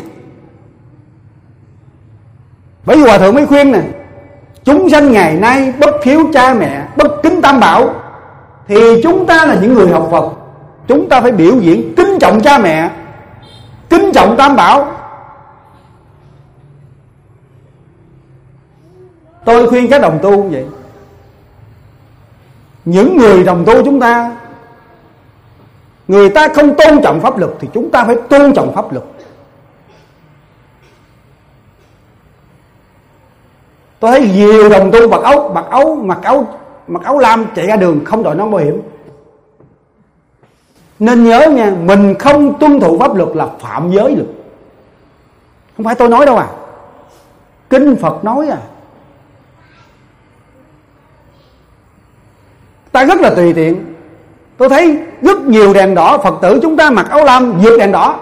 Bởi vì Hòa Thượng mới khuyên nè, chúng sanh ngày nay bất hiếu cha mẹ, bất kính tam bảo, thì chúng ta là những người học Phật, chúng ta phải biểu diễn kính trọng cha mẹ, kính trọng tam bảo. Tôi khuyên các đồng tu vậy. Những người đồng tu chúng ta, người ta không tôn trọng pháp luật thì chúng ta phải tôn trọng pháp luật. Tôi thấy nhiều đồng tu mặc áo lam chạy ra đường không đội nón bảo hiểm. Nên nhớ nha, mình không tuân thủ pháp luật là phạm giới luật. Không phải tôi nói đâu à, kinh Phật nói à. Ta rất là tùy tiện. Tôi thấy rất nhiều đèn đỏ, Phật tử chúng ta mặc áo lam vượt đèn đỏ.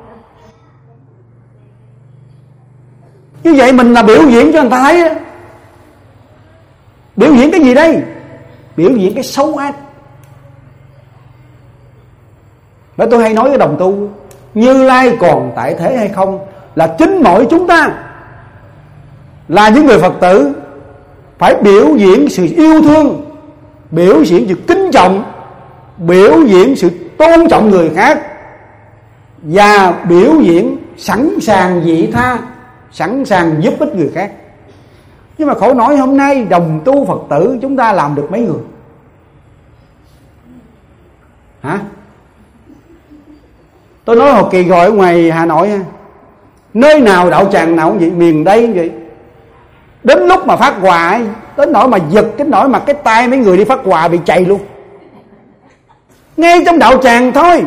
Như vậy mình là biểu diễn cho người ta thấy. Biểu diễn cái gì đây? Biểu diễn cái xấu ác. Bởi tôi hay nói với đồng tu, Như Lai còn tại thế hay không là chính mỗi chúng ta là những người Phật tử phải biểu diễn sự yêu thương, biểu diễn sự kính trọng, biểu diễn sự tôn trọng người khác, và biểu diễn sẵn sàng vị tha, sẵn sàng giúp ích người khác. Nhưng mà khổ nổi hôm nay đồng tu Phật tử chúng ta làm được mấy người? Hả? Tôi nói hồi kỳ rồi ở ngoài Hà Nội, nơi nào đạo tràng nào cũng vậy, miền Tây cũng vậy. Đến lúc mà phát quà ấy, đến nỗi mà giật, đến nỗi mà cái tay mấy người đi phát quà bị chày luôn, ngay trong đạo tràng thôi.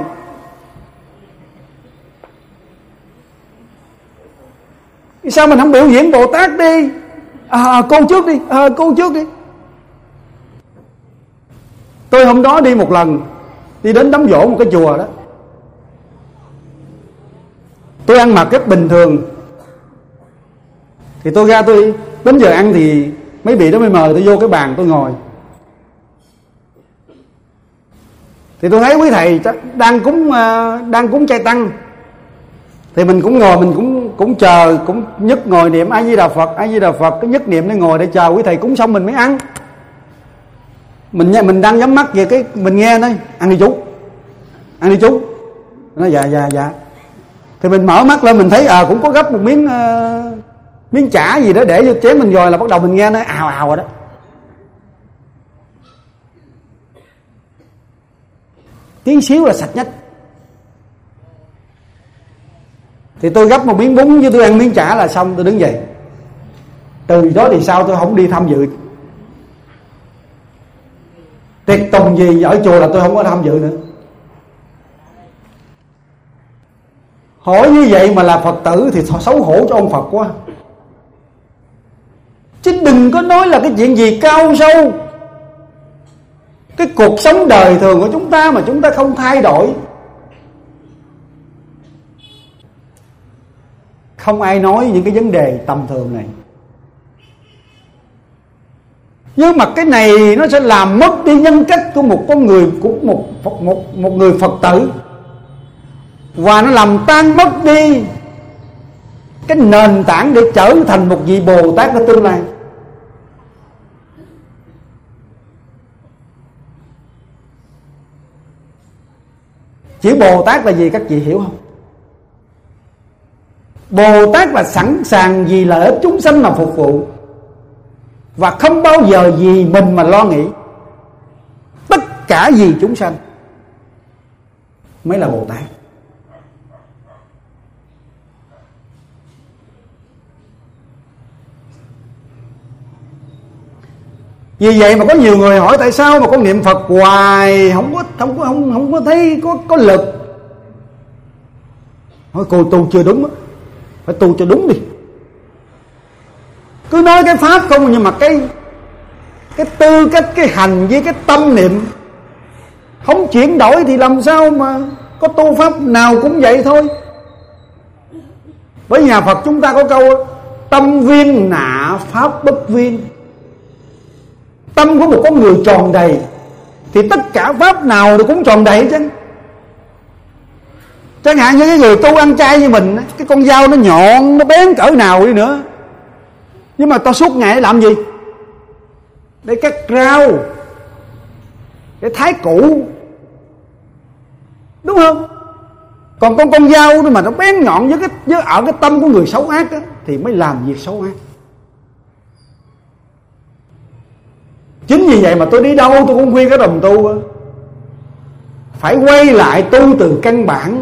Sao mình không biểu diễn Bồ Tát đi? Cô trước đi, cô trước đi. Tôi hôm đó đi một lần, đi đến đám giỗ một cái chùa đó. Tôi ăn mặc rất bình thường, thì tôi ra, tôi đến giờ ăn thì mấy vị đó mới mời tôi vô cái bàn tôi ngồi. Thì tôi thấy quý thầy đang cúng chay tăng, thì mình cũng ngồi, mình cũng chờ, cũng nhất ngồi niệm A Di Đà Phật, A Di Đà Phật, cái nhất niệm để ngồi để chờ quý thầy cúng xong mình mới ăn. Mình đang nhắm mắt về cái mình nghe nói ăn đi chú, ăn đi chú. Nó dạ. Thì mình mở mắt lên mình thấy cũng có gấp một miếng chả gì đó để vô chén mình rồi, là bắt đầu mình nghe nó ào ào rồi đó. Tiếng xíu là sạch nhất. Thì tôi gấp một miếng bún với tôi ăn miếng chả là xong, tôi đứng dậy. Từ đó thì sau tôi không đi tham dự tiệc tùng gì ở chùa, là tôi không có tham dự nữa. Hỏi như vậy mà là Phật tử thì xấu hổ cho ông Phật quá. Chứ đừng có nói là cái chuyện gì cao sâu. Cái cuộc sống đời thường của chúng ta mà chúng ta không thay đổi, không ai nói những cái vấn đề tầm thường này. Nhưng mà cái này nó sẽ làm mất đi nhân cách của một con người, của một người Phật tử, và nó làm tan mất đi cái nền tảng để trở thành một vị Bồ Tát ở tương lai. Chữ Bồ Tát là gì các chị hiểu không? Bồ Tát là sẵn sàng vì lợi ích chúng sanh mà phục vụ, và không bao giờ vì mình mà lo nghĩ. Tất cả vì chúng sanh mới là Bồ Tát. Vì vậy mà có nhiều người hỏi tại sao mà con niệm Phật hoài không có thấy có lực. Hỏi cô tu chưa đúng á, phải tu cho đúng đi. Cứ nói cái pháp không, nhưng mà cái tư cách, cái hành với cái tâm niệm không chuyển đổi thì làm sao mà có tu pháp nào cũng vậy thôi. Bởi nhà Phật chúng ta có câu tâm viên nạ pháp bất viên. Tâm của một con người tròn đầy thì tất cả pháp nào nó cũng tròn đầy chứ. Chẳng hạn như cái người tu ăn chay như mình, cái con dao nó nhọn, nó bén cỡ nào đi nữa, nhưng mà tao suốt ngày để làm gì? Để cắt rau, để thái củ, đúng không? Còn con dao mà nó bén nhọn với ở cái tâm của người xấu ác đó, thì mới làm việc xấu ác. Chính vì vậy mà tôi đi đâu tôi cũng khuyên các đồng tu phải quay lại tu từ căn bản.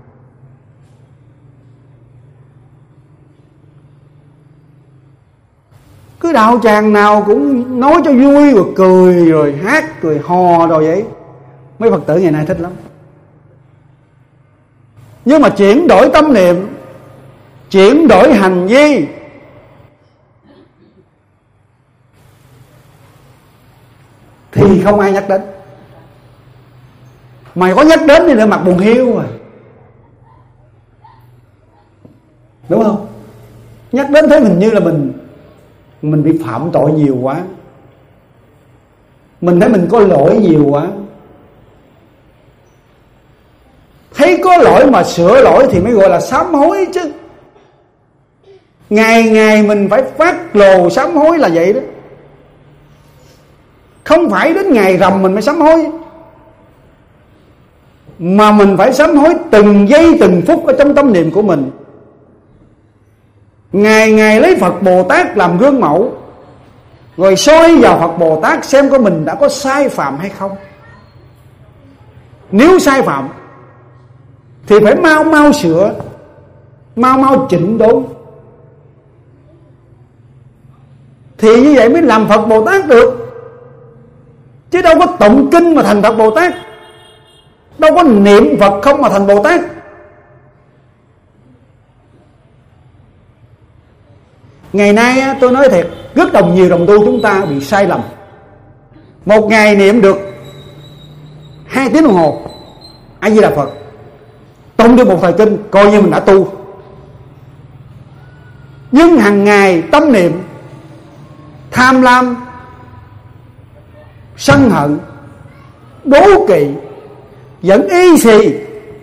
Cứ đạo tràng nào cũng nói cho vui rồi cười rồi hát rồi hò rồi vậy. Mấy Phật tử ngày nay thích lắm. Nhưng mà chuyển đổi tâm niệm, chuyển đổi hành vi thì không ai nhắc đến. Mày có nhắc đến thì lại mặt buồn hiu à, đúng không? Nhắc đến thấy mình như là mình bị phạm tội nhiều quá, mình thấy mình có lỗi nhiều quá. Thấy có lỗi mà sửa lỗi thì mới gọi là sám hối chứ. Ngày ngày mình phải phát lồ sám hối là vậy đó. Không phải đến ngày rằm mình mới sám hối, mà mình phải sám hối từng giây từng phút ở trong tâm niệm của mình. Ngày ngày lấy Phật Bồ Tát làm gương mẫu, rồi soi vào Phật Bồ Tát xem có mình đã có sai phạm hay không. Nếu sai phạm thì phải mau mau sửa, mau mau chỉnh đốn, thì như vậy mới làm Phật Bồ Tát được. Chứ đâu có tụng kinh mà thành Phật Bồ Tát, đâu có niệm Phật không mà thành Bồ Tát. Ngày nay tôi nói thiệt, rất nhiều đồng tu chúng ta bị sai lầm. Một ngày niệm được 2 tiếng đồng hồ A Di Đà Phật, tụng được một thời kinh, coi như mình đã tu. Nhưng hàng ngày tâm niệm tham lam, sân hận, đố kỵ, vẫn y xì.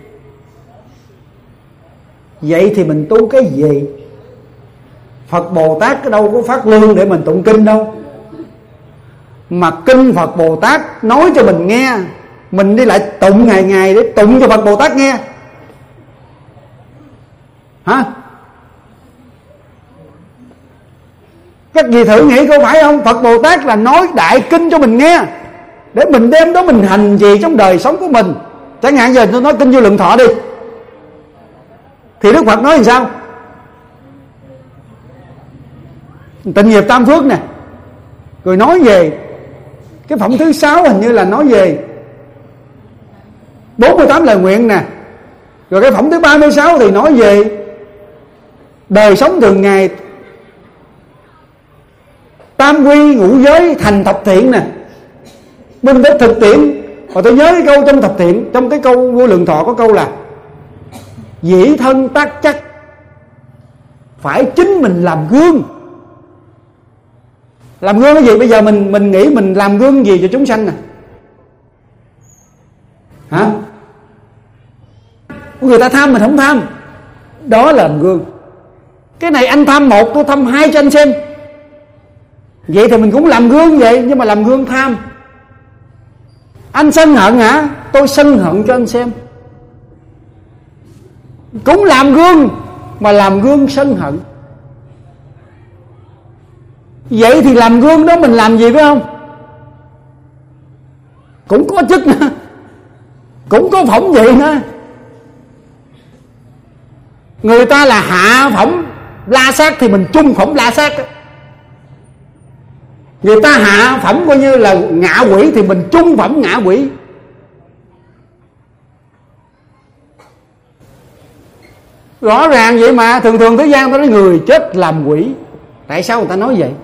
Vậy thì mình tu cái gì? Phật Bồ Tát cái đâu có phát lương để mình tụng kinh đâu. Mà kinh Phật Bồ Tát nói cho mình nghe, mình đi lại tụng ngày ngày để tụng cho Phật Bồ Tát nghe. Hả? Các vị thử nghĩ có phải không? Phật Bồ Tát là nói đại kinh cho mình nghe, để mình đem đó mình hành gì trong đời sống của mình. Chẳng hạn giờ tôi nói kinh Vô Lượng Thọ đi, thì Đức Phật nói làm sao? Tịnh nghiệp tam phước nè, rồi nói về cái phẩm thứ 6 hình như là nói về 48 lời nguyện nè, rồi cái phẩm thứ 36 thì nói về đời sống thường ngày, tam quy ngũ giới thành thập thiện nè. Mình đã thực tiễn. Và tôi nhớ cái câu trong thập thiện, trong cái câu Vô Lượng Thọ có câu là dĩ thân tác chắc, phải chính mình làm gương. Làm gương cái gì? Bây giờ mình nghĩ mình làm gương gì cho chúng sanh nè? Hả? Người ta tham mình không tham, đó là làm gương. Cái này anh tham 1, tôi tham 2 cho anh xem. Vậy thì mình cũng làm gương vậy, nhưng mà làm gương tham. Anh sân hận hả? Tôi sân hận cho anh xem. Cũng làm gương, mà làm gương sân hận. Vậy thì làm gương đó mình làm gì phải không? Cũng có chức nữa, cũng có phẩm vậy nữa. Người ta là hạ phẩm la sát thì mình trung phẩm la sát. Người ta hạ phẩm coi như là ngạ quỷ thì mình trung phẩm ngạ quỷ. Rõ ràng vậy mà. Thường thế gian ta nói người chết làm quỷ. Tại sao người ta nói vậy?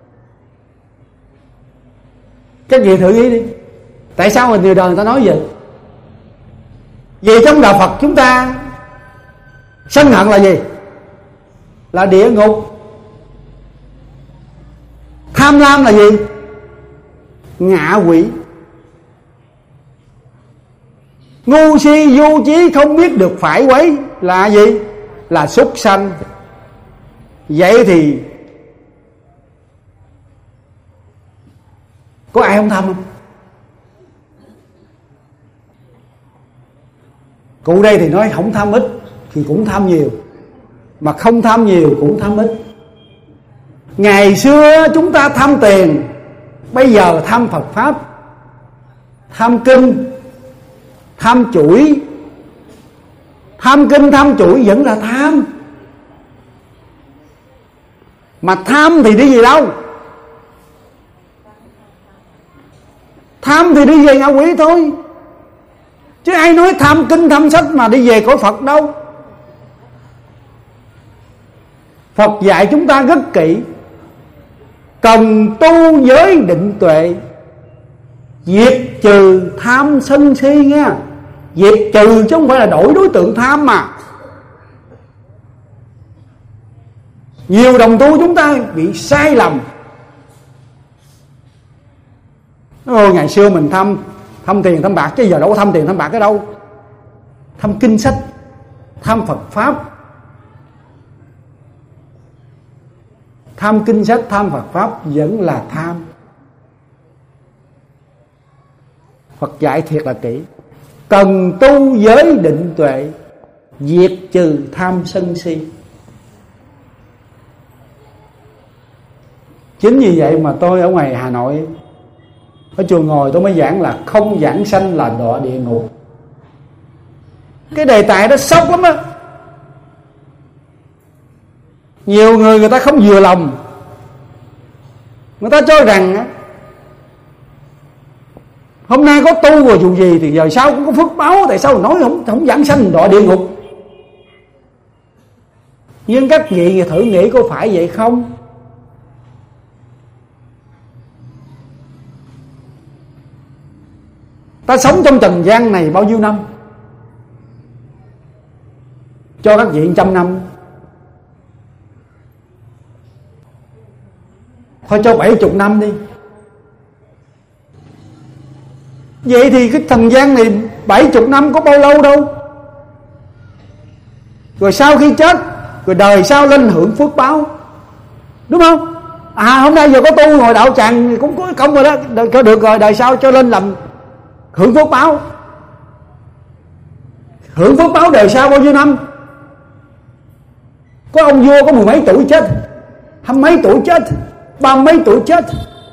Các vị thử nghĩ đi, tại sao mà nhiều đời người ta nói vậy? Vì trong đạo Phật chúng ta sân hận là gì? Là địa ngục. Tham lam là gì? Ngạ quỷ. Ngu si vô trí không biết được phải quấy là gì? Là súc sanh. Vậy thì có ai không tham không? Cụ đây thì nói không tham ít thì cũng tham nhiều, mà không tham nhiều cũng tham ít. Ngày xưa chúng ta tham tiền, bây giờ tham Phật Pháp, tham kinh, tham chuỗi. Tham kinh tham chuỗi vẫn là tham. Mà tham thì đi về đâu? Tham thì đi về ngạ quỷ thôi. Chứ ai nói tham kinh tham sách mà đi về cõi Phật đâu. Phật dạy chúng ta rất kỹ. Cần tu giới định tuệ, diệt trừ tham sân si nha. Diệt trừ chứ không phải là đổi đối tượng tham mà. Nhiều đồng tu chúng ta bị sai lầm. Ôi, ngày xưa mình tham tiền tham bạc, chứ giờ đâu có tham tiền tham bạc cái đâu. Tham kinh sách, tham Phật Pháp. Tham kinh sách, tham Phật Pháp vẫn là tham. Phật dạy thiệt là kỹ. Cần tu giới định tuệ, diệt trừ tham sân si. Chính vì vậy mà tôi ở ngoài Hà Nội, ở chùa Ngồi tôi mới giảng là không giảng sanh là đọa địa ngục. Cái đề tài đó sốc lắm á. Nhiều người ta không vừa lòng. Người ta cho rằng á, hôm nay có tu rồi dù gì thì giờ sau cũng có phước báo. Tại sao nói không giảng sanh đọa địa ngục? Nhưng các vị thử nghĩ có phải vậy không? Ta sống trong trần gian này bao nhiêu năm? Cho các vị 100 năm. Thôi cho 70 năm đi. Vậy thì cái trần gian này 70 năm có bao lâu đâu. Rồi sau khi chết, rồi đời sau lên hưởng phước báo, đúng không? Hôm nay giờ có tu ngồi đạo tràng cũng có công rồi đó, cho được rồi, đời sau cho lên làm hưởng phước báo. Hưởng phước báo đời sau bao nhiêu năm? Có ông vua có 10 mấy tuổi chết, 20 mấy tuổi chết, 30 mấy tuổi chết.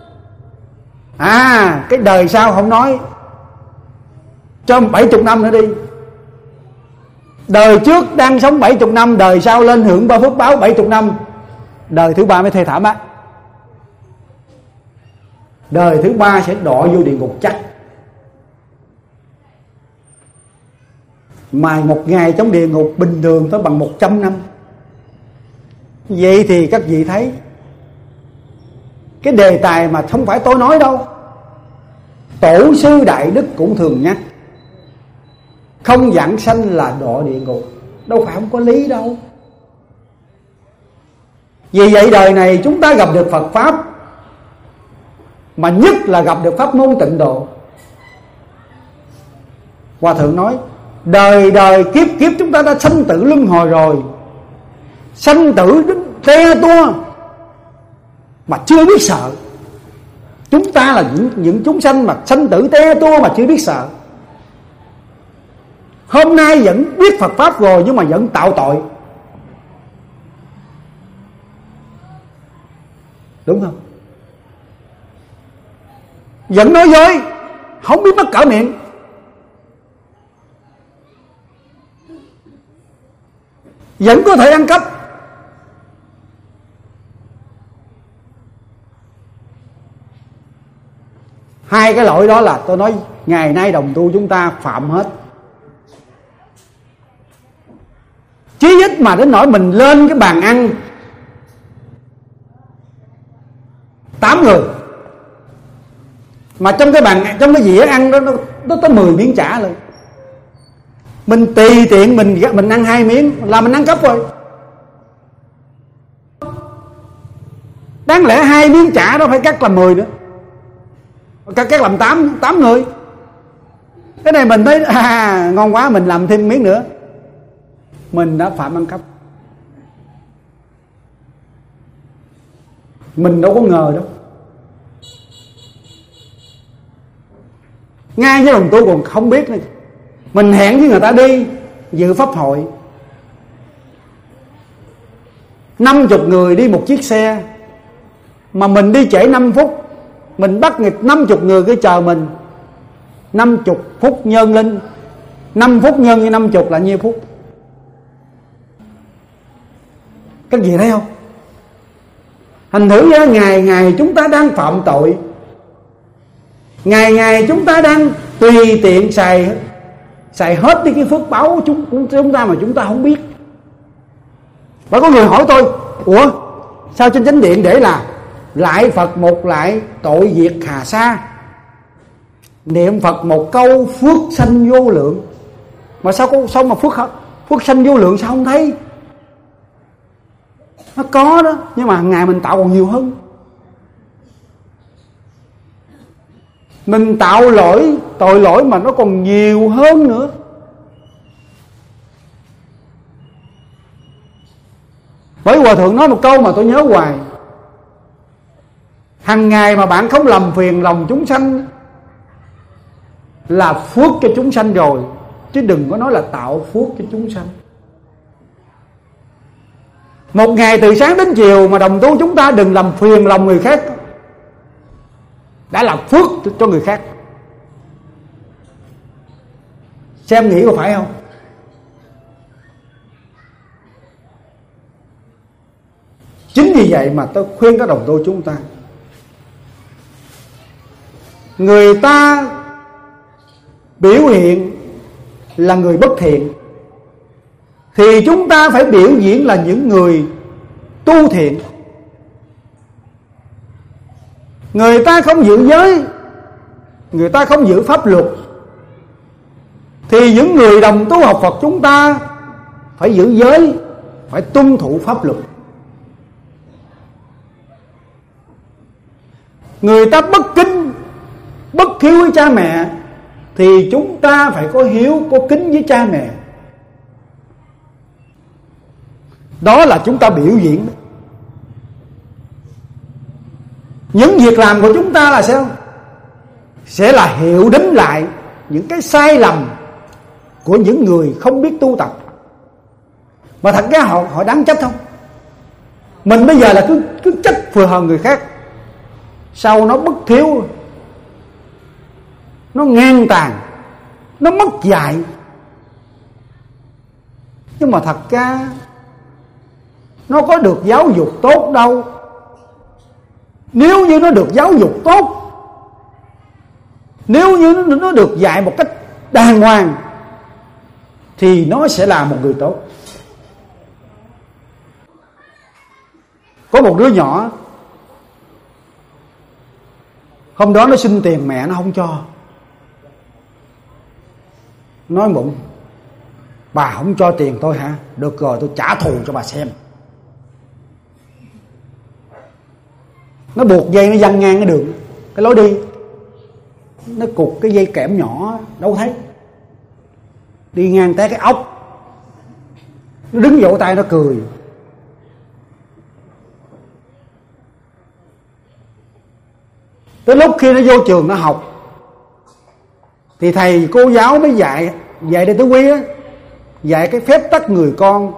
Cái đời sau không nói, cho 70 năm nữa đi. Đời trước đang sống 70 năm, đời sau lên hưởng ba phước báo 70 năm. Đời thứ ba mới thê thảm á. Đời thứ ba sẽ đọa vô địa ngục chắc. Mà một ngày trong địa ngục bình thường tới bằng 100 năm. Vậy thì các vị thấy cái đề tài mà không phải tôi nói đâu, tổ sư Đại Đức cũng thường nhắc. Không giảng sanh là đọa địa ngục. Đâu phải không có lý đâu. Vì vậy đời này chúng ta gặp được Phật Pháp, mà nhất là gặp được pháp môn Tịnh Độ. Hòa thượng nói đời đời kiếp kiếp chúng ta đã sanh tử luân hồi rồi. Sanh tử đến te tua mà chưa biết sợ. Chúng ta là những chúng sanh mà sanh tử te tua mà chưa biết sợ. Hôm nay vẫn biết Phật Pháp rồi nhưng mà vẫn tạo tội. Đúng không? Vẫn nói dối, không biết mắc cỡ miệng. Vẫn có thể ăn cắp. Hai cái lỗi đó là tôi nói ngày nay đồng tu chúng ta phạm hết. Chí ít mà đến nỗi mình lên cái bàn ăn 8 người, mà trong cái bàn, trong cái dĩa ăn đó nó tới 10 miếng chả luôn. Mình tùy tiện mình ăn 2 miếng là mình ăn cắp rồi. Đáng đáng lẽ 2 miếng chả đó phải cắt làm 10 nữa, cắt làm 8 người. Cái này mình thấy ngon quá, mình làm thêm miếng nữa, mình đã phạm ăn cắp. Mình đâu có ngờ đâu. Ngay với đồng tu còn không biết nữa. Mình hẹn với người ta đi dự pháp hội, 50 người đi một chiếc xe, mà mình đi trễ 5 phút, mình bắt nghịch 50 người cứ chờ mình. 50 phút nhân lên 5 phút nhân như 50 là nhiêu phút? Cái gì thấy không? Thành thử ra ngày ngày chúng ta đang phạm tội, ngày ngày chúng ta đang tùy tiện xài hết đi cái phước báo chúng ta mà chúng ta không biết. Và có người hỏi tôi: ủa sao trên chánh điện để là lại Phật một lại tội diệt hà sa, niệm Phật một câu phước sanh vô lượng, mà sao mà phước sanh vô lượng sao không thấy? Nó có đó, nhưng mà hàng ngày mình tạo còn nhiều hơn. Mình tạo tội lỗi mà nó còn nhiều hơn nữa. Bởi Hòa Thượng nói một câu mà tôi nhớ hoài: hàng ngày mà bạn không làm phiền lòng chúng sanh là phước cho chúng sanh rồi, chứ đừng có nói là tạo phước cho chúng sanh. Một ngày từ sáng đến chiều mà đồng tu chúng ta đừng làm phiền lòng người khác, đã làm phước cho người khác. Xem nghĩ có phải không? Chính vì vậy mà tôi khuyên các đồng tu chúng ta, người ta biểu hiện là người bất thiện thì chúng ta phải biểu diễn là những người tu thiện. Người ta không giữ giới, người ta không giữ pháp luật, thì những người đồng tu học Phật chúng ta phải giữ giới, phải tuân thủ pháp luật. Người ta bất kính, bất hiếu với cha mẹ thì chúng ta phải có hiếu, có kính với cha mẹ. Đó là chúng ta biểu diễn. Những việc làm của chúng ta là sao? Sẽ là hiệu đính lại những cái sai lầm của những người không biết tu tập. Mà thật ra họ đáng trách không? Mình bây giờ là cứ trách vừa hờn người khác, sau nó bất hiếu, nó ngang tàn, nó mất dạy. Nhưng mà thật ra nó có được giáo dục tốt đâu. Nếu như nó được giáo dục tốt, nếu như nó được dạy một cách đàng hoàng, thì nó sẽ là một người tốt. Có một đứa nhỏ, hôm đó nó xin tiền mẹ nó không cho. Nói bụng: bà không cho tiền tôi hả? Được rồi, tôi trả thù cho bà xem. Nó buộc dây, nó văng ngang cái đường, cái lối đi, nó cục cái dây kẽm nhỏ đâu thấy, đi ngang té cái ốc. Nó đứng vỗ tay nó cười. Tới lúc khi nó vô trường nó học thì thầy cô giáo mới dạy đây tới quý á, dạy cái phép tắc người con.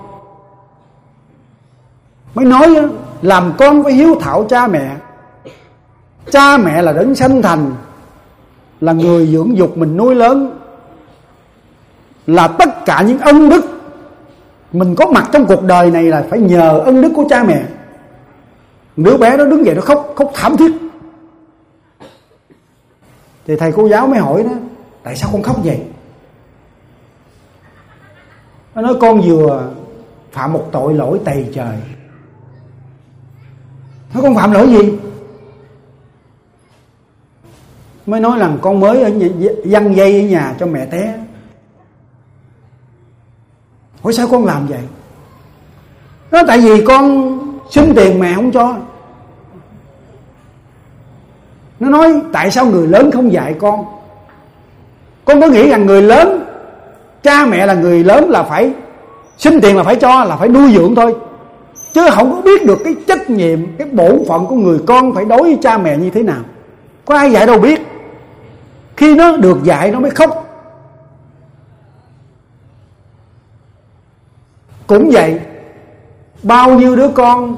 Mới nói làm con phải hiếu thảo cha mẹ. Cha mẹ là đấng sanh thành, là người dưỡng dục mình nuôi lớn, là tất cả những ân đức mình có mặt trong cuộc đời này là phải nhờ ân đức của cha mẹ. Đứa bé đó đứng dậy nó khóc thảm thiết. Thì thầy cô giáo mới hỏi nó: tại sao con khóc vậy? Nó nói: con vừa phạm một tội lỗi tày trời. Nói: con phạm lỗi gì? Mới nói rằng con mới giăng dây ở nhà cho mẹ té. Hỏi sao con làm vậy? Nói: tại vì con xin tiền mẹ không cho. Nó nói tại sao người lớn không dạy con? Con có nghĩ rằng người lớn, cha mẹ là người lớn là phải sinh tiền là phải cho, là phải nuôi dưỡng thôi, chứ không có biết được cái trách nhiệm, cái bổn phận của người con phải đối với cha mẹ như thế nào. Có ai dạy đâu biết. Khi nó được dạy nó mới khóc. Cũng vậy, bao nhiêu đứa con,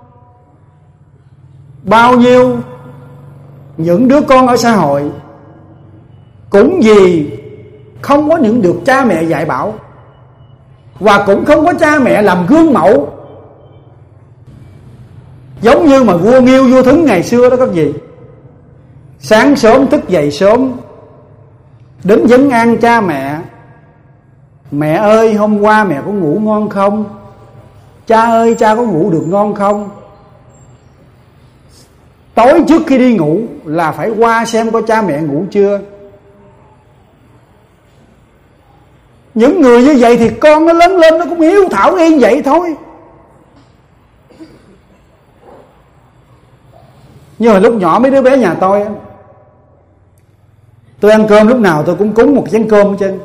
bao nhiêu những đứa con ở xã hội cũng vì không có những được cha mẹ dạy bảo, và cũng không có cha mẹ làm gương mẫu. Giống như mà vua Nghiêu vua Thứng ngày xưa đó các vị, sáng sớm thức dậy sớm đến vấn an cha mẹ. Mẹ ơi, hôm qua mẹ có ngủ ngon không? Cha ơi, cha có ngủ được ngon không? Tối trước khi đi ngủ là phải qua xem coi cha mẹ ngủ chưa. Những người như vậy thì con nó lớn lên nó cũng hiếu thảo y vậy thôi. Nhưng mà lúc nhỏ mấy đứa bé nhà tôi ăn cơm lúc nào tôi cũng cúng một chén cơm ở trên.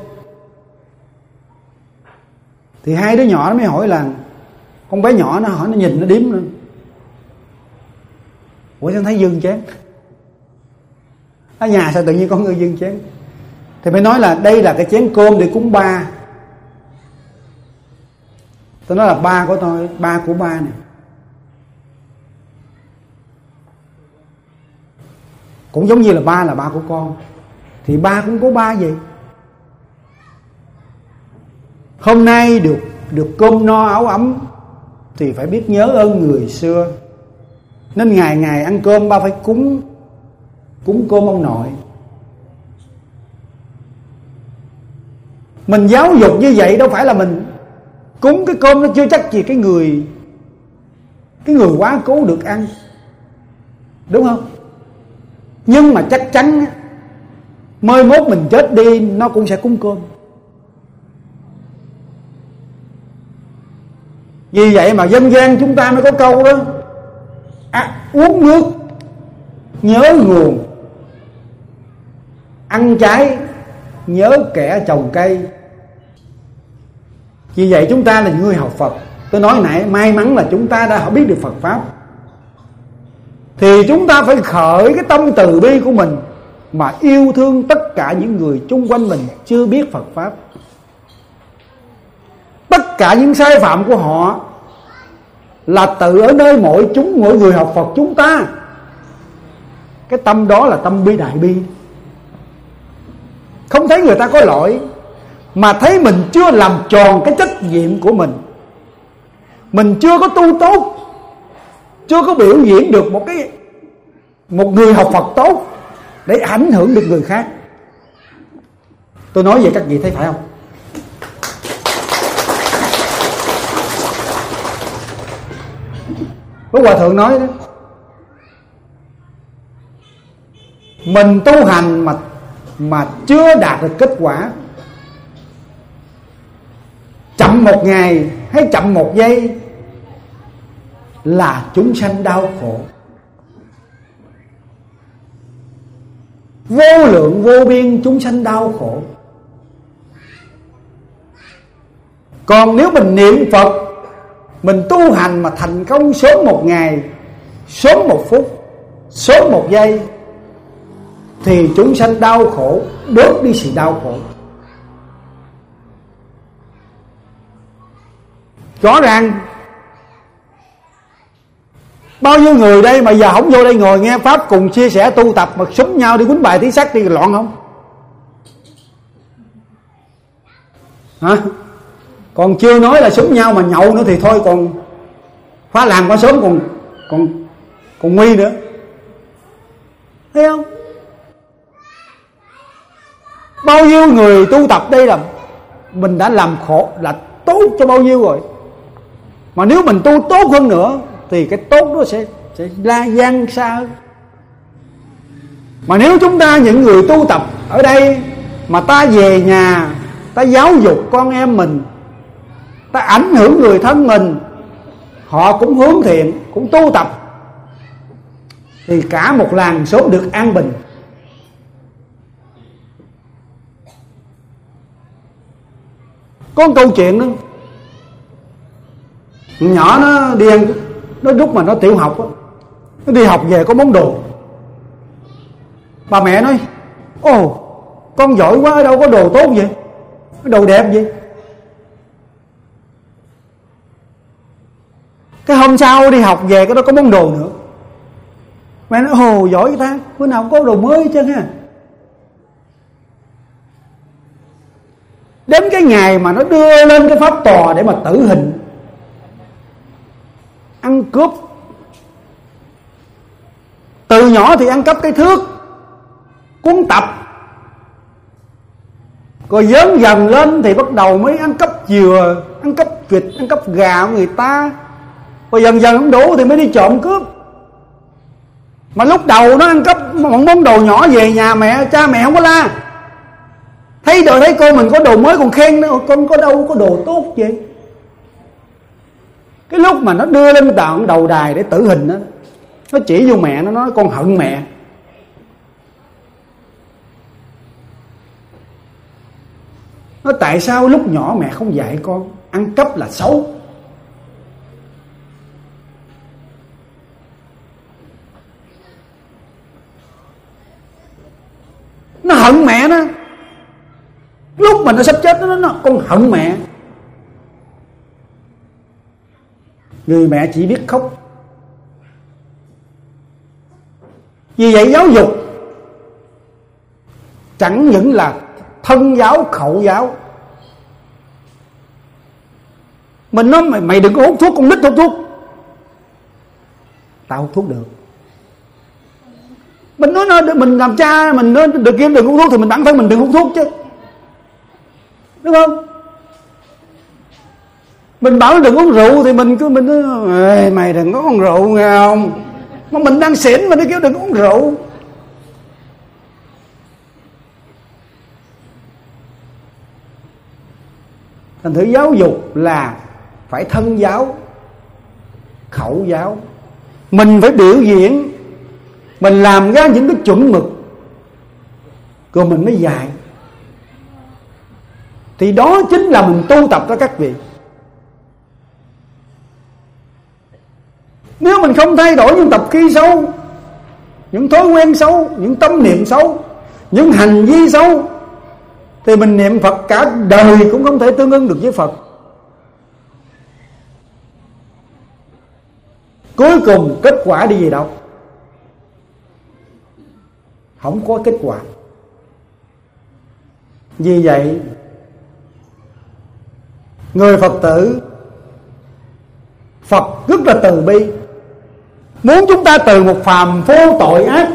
Thì hai đứa nhỏ nó mới hỏi là, con bé nhỏ nó hỏi, nó nhìn nó điếm lên, ủa sao thấy dưng chén? Ở nhà sao tự nhiên có người dưng chén? Thì mới nói là đây là cái chén cơm để cúng ba. Tôi nói là ba của tôi, ba của ba này. Cũng giống như là ba của con. Thì ba cũng có ba vậy. Hôm nay được cơm no áo ấm thì phải biết nhớ ơn người xưa. Nên ngày ngày ăn cơm ba phải cúng cơm ông nội. Mình giáo dục như vậy đâu phải là mình cúng cái cơm nó chưa chắc gì cái người quá cố được ăn, đúng không? Nhưng mà chắc chắn mai mốt mình chết đi nó cũng sẽ cúng cơm. Vì vậy mà dân gian chúng ta mới có câu đó, uống nước nhớ nguồn, ăn trái nhớ kẻ trồng cây. Vì vậy chúng ta là những người học Phật, tôi nói nãy, may mắn là chúng ta đã biết được Phật Pháp, thì chúng ta phải khởi cái tâm từ bi của mình mà yêu thương tất cả những người chung quanh mình chưa biết Phật Pháp. Tất cả những sai phạm của họ là tự ở nơi mỗi người học Phật chúng ta. Cái tâm đó là tâm bi đại bi. Không thấy người ta có lỗi, mà thấy mình chưa làm tròn cái trách nhiệm của mình. Mình chưa có tu tốt, chưa có biểu diễn được một người học Phật tốt để ảnh hưởng được người khác. Tôi nói vậy các vị thấy phải không? Có Hòa Thượng nói đó, mình tu hành mà chưa đạt được kết quả, chậm một ngày hay chậm một giây là chúng sanh đau khổ. Vô lượng vô biên chúng sanh đau khổ. Còn nếu mình niệm Phật, mình tu hành mà thành công sớm một ngày, sớm một phút, sớm một giây, thì chúng sanh đau khổ bớt đi sự đau khổ. Rõ ràng bao nhiêu người đây mà giờ không vô đây ngồi nghe Pháp cùng chia sẻ tu tập mà súng nhau đi quýnh bài tí sắc đi loạn không? Hả? Còn chưa nói là súng nhau mà nhậu nữa thì thôi, còn phá làng quá sớm còn nguy nữa. Thấy không? Bao nhiêu người tu tập đây là mình đã làm khổ, là tốt cho bao nhiêu rồi. Mà nếu mình tu tốt hơn nữa thì cái tốt đó sẽ la gian xa hơn. Mà nếu chúng ta những người tu tập ở đây mà ta về nhà, ta giáo dục con em mình, ta ảnh hưởng người thân mình, họ cũng hướng thiện, cũng tu tập, thì cả một làng xóm được an bình. Có một câu chuyện đó, nhỏ nó đi ăn, nó lúc mà nó tiểu học đó, nó đi học về có món đồ. Bà mẹ nói: ồ, con giỏi quá, ở đâu có đồ tốt vậy, cái đồ đẹp vậy. Cái hôm sau đi học về cái đó có món đồ nữa. Mẹ nói: ồ, giỏi vậy ta, bữa nào có đồ mới chứ ha. Đến cái ngày mà nó đưa lên cái pháp tòa để mà tử hình, ăn cướp. Từ nhỏ thì ăn cắp cái thước, cuốn tập, rồi lớn dần lên thì bắt đầu mới ăn cắp dừa, ăn cắp vịt, ăn cắp gà của người ta. Rồi dần dần không đủ thì mới đi trộm cướp. Mà lúc đầu nó ăn cắp một món đồ nhỏ về nhà mẹ, cha mẹ không có la. Thấy con mình có đồ mới còn khen nữa, con có đâu có đồ tốt vậy. Cái lúc mà nó đưa lên đầu đài để tử hình đó, nó chỉ vô mẹ, nó nói: con hận mẹ. Nó tại sao lúc nhỏ mẹ không dạy con ăn cắp là xấu? Nó hận mẹ đó. Lúc mà nó sắp chết nó nói: con hận mẹ. Người mẹ chỉ biết khóc. Vì vậy giáo dục chẳng những là thân giáo, khẩu giáo. Mình nói mày đừng có hút thuốc, con nít hút thuốc. Tao hút thuốc được. Mình nói mình làm cha, mình nói được kiếm đừng hút thuốc thì mình bản thân mình đừng hút thuốc chứ, đúng không? Mình bảo đừng uống rượu thì mình nói: mày đừng có uống rượu nghe không? Mà mình đang xỉn mình nó kêu đừng uống rượu. Thành thử giáo dục là phải thân giáo, khẩu giáo. Mình phải biểu diễn, mình làm ra những cái chuẩn mực, rồi mình mới dạy. Thì đó chính là mình tu tập đó các vị. Nếu mình không thay đổi những tập khí xấu, những thói quen xấu, những tâm niệm xấu, những hành vi xấu, thì mình niệm Phật cả đời cũng không thể tương ưng được với Phật. Cuối cùng kết quả đi về đâu? Không có kết quả. Vì vậy người Phật tử, Phật rất là từ bi, muốn chúng ta từ một phàm phu tội ác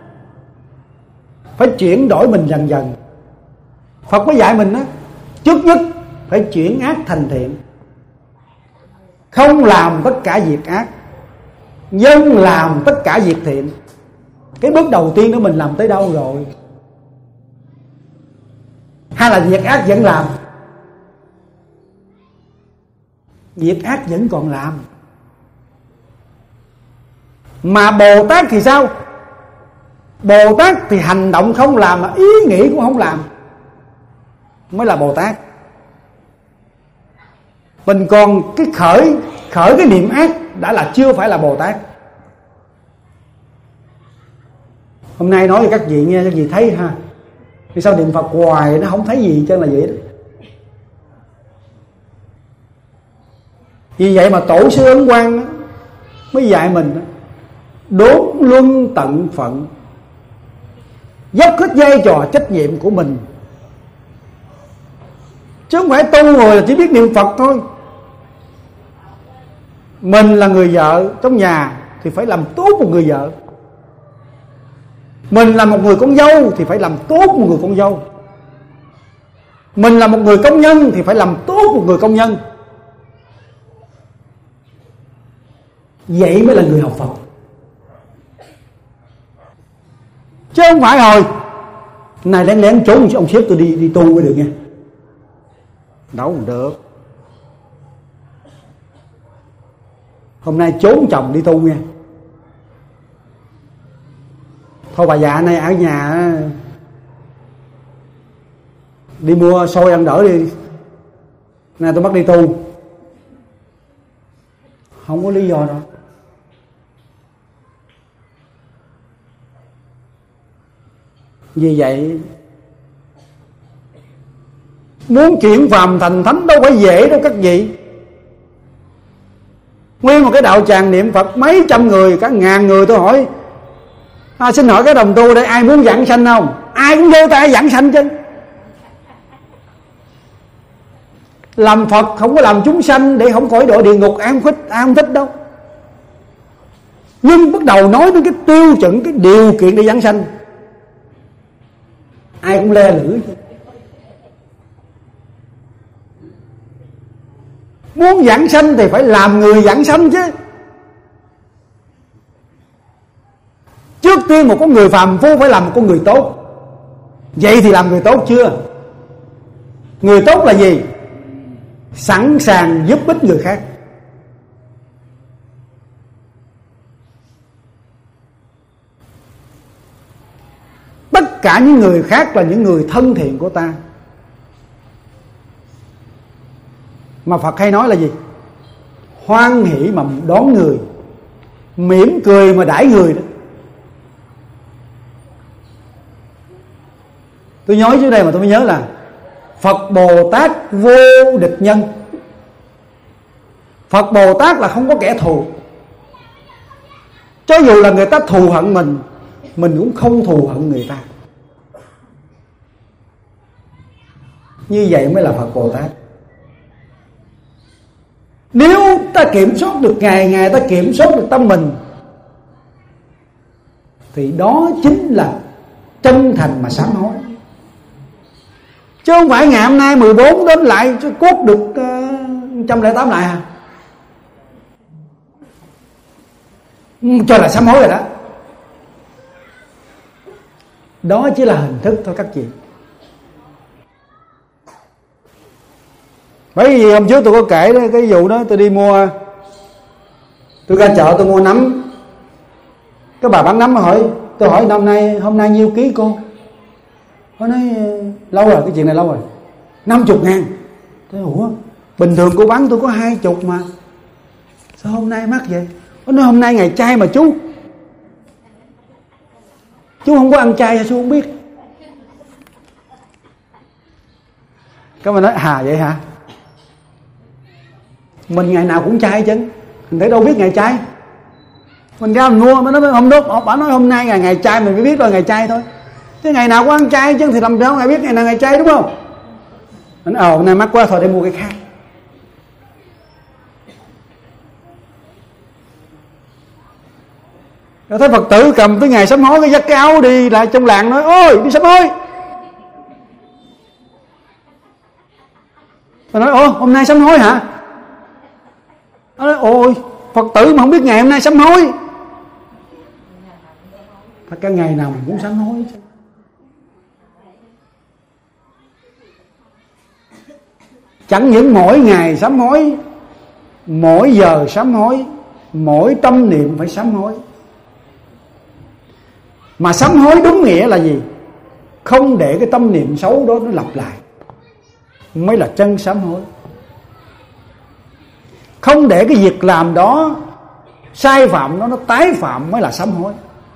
phải chuyển đổi mình dần dần. Phật mới dạy mình đó, trước nhất phải chuyển ác thành thiện, không làm tất cả việc ác, dân làm tất cả việc thiện. Cái bước đầu tiên đó mình làm tới đâu rồi? Hay là việc ác vẫn làm? Việc ác vẫn còn làm. Mà Bồ Tát thì sao? Bồ Tát thì hành động không làm, mà ý nghĩ cũng không làm, mới là Bồ Tát. Mình còn cái khởi cái niệm ác đã là chưa phải là Bồ Tát. Hôm nay nói cho các vị nghe, các vị thấy ha, vì sao niệm Phật hoài nó không thấy gì chân là vậy đó. Vì vậy mà tổ sư Ấn Quang mới dạy mình đốn luân tận phận, dốc hết vai trò trách nhiệm của mình, chứ không phải tu rồi là chỉ biết niệm Phật thôi. Mình là người vợ trong nhà thì phải làm tốt một người vợ. Mình là một người con dâu thì phải làm tốt một người con dâu. Mình là một người công nhân thì phải làm tốt một người công nhân. Vậy mới là người học Phật. Chứ không phải hồi này lén lén trốn ông sếp tôi đi tu mới được nha. Đâu được. Hôm nay trốn chồng đi tu nha. Thôi bà già này ở nhà đi mua xôi ăn đỡ đi, nay tôi bắt đi tu. Không có lý do đâu. Vì vậy muốn chuyển phàm thành thánh đâu phải dễ đâu các vị. Nguyên một cái đạo tràng niệm Phật mấy trăm người, cả ngàn người, tôi hỏi xin hỏi cái đồng tu đây ai muốn vãng sanh không? Ai cũng giơ tay vãng sanh chứ. Làm Phật không có làm chúng sanh để không khỏi độ địa ngục, ai không thích đâu. Nhưng bắt đầu nói đến cái tiêu chuẩn, cái điều kiện để vãng sanh, ai cũng le lưỡi. Muốn vãng sanh thì phải làm người vãng sanh chứ. Trước tiên một con người phàm phu phải làm một con người tốt. Vậy thì làm người tốt chưa? Người tốt là gì? Sẵn sàng giúp ích người khác. Tất cả những người khác là những người thân thiện của ta. Mà Phật hay nói là gì? Hoan hỷ mà đón người, mỉm cười mà đãi người đó. Tôi nói dưới đây mà tôi mới nhớ là Phật Bồ Tát vô địch nhân. Phật Bồ Tát là không có kẻ thù. Cho dù là người ta thù hận mình cũng không thù hận người ta. Như vậy mới là Phật Bồ Tát. Nếu ta kiểm soát được, ngày ta kiểm soát được tâm mình, thì đó chính là chân thành mà sám hối. Chứ không phải ngày hôm nay 14 đến lại cốt được 108 lại hả? Cho là sám hối rồi đó. Đó chỉ là hình thức thôi các chị. Bởi vì hôm trước tôi có kể đó, cái vụ đó tôi đi mua, tôi ra chợ tôi mua nấm. Cái bà bán nấm hỏi, tôi hỏi hôm nay nhiêu ký cô? Nó nói lâu rồi, cái chuyện này lâu rồi, 50.000. Tôi nói ủa, bình thường cô bán tôi có 20 mà, sao hôm nay mắc vậy? Nó nói hôm nay ngày chay mà chú không có ăn chay hay chú không biết? Các bạn nói vậy hả? Mình ngày nào cũng chay chứ, mình thấy đâu biết ngày chay. Mình ra mình mua, nó nói bà nói hôm nay ngày chay, mình mới biết là ngày chay thôi. Chứ ngày nào cũng ăn chay chứ thì làm sao ngày biết ngày nào ngày chay, đúng không? Mình hôm nay mắc quá thôi để mua cái khác. Rồi thấy Phật tử cầm tới ngày sám hối, cái dắt cái áo đi lại trong làng nói ôi đi sám hối. Tôi nói hôm nay sám hối hả? Nó nói ôi Phật tử mà không biết ngày hôm nay sám hối. Thật cả ngày nào mình cũng sám hối chứ. Chẳng những mỗi ngày sám hối, mỗi giờ sám hối, mỗi tâm niệm phải sám hối. Mà sám hối đúng nghĩa là gì? Không để cái tâm niệm xấu đó nó lặp lại mới là chân sám hối. Không để cái việc làm đó, sai phạm đó nó tái phạm mới là sám hối.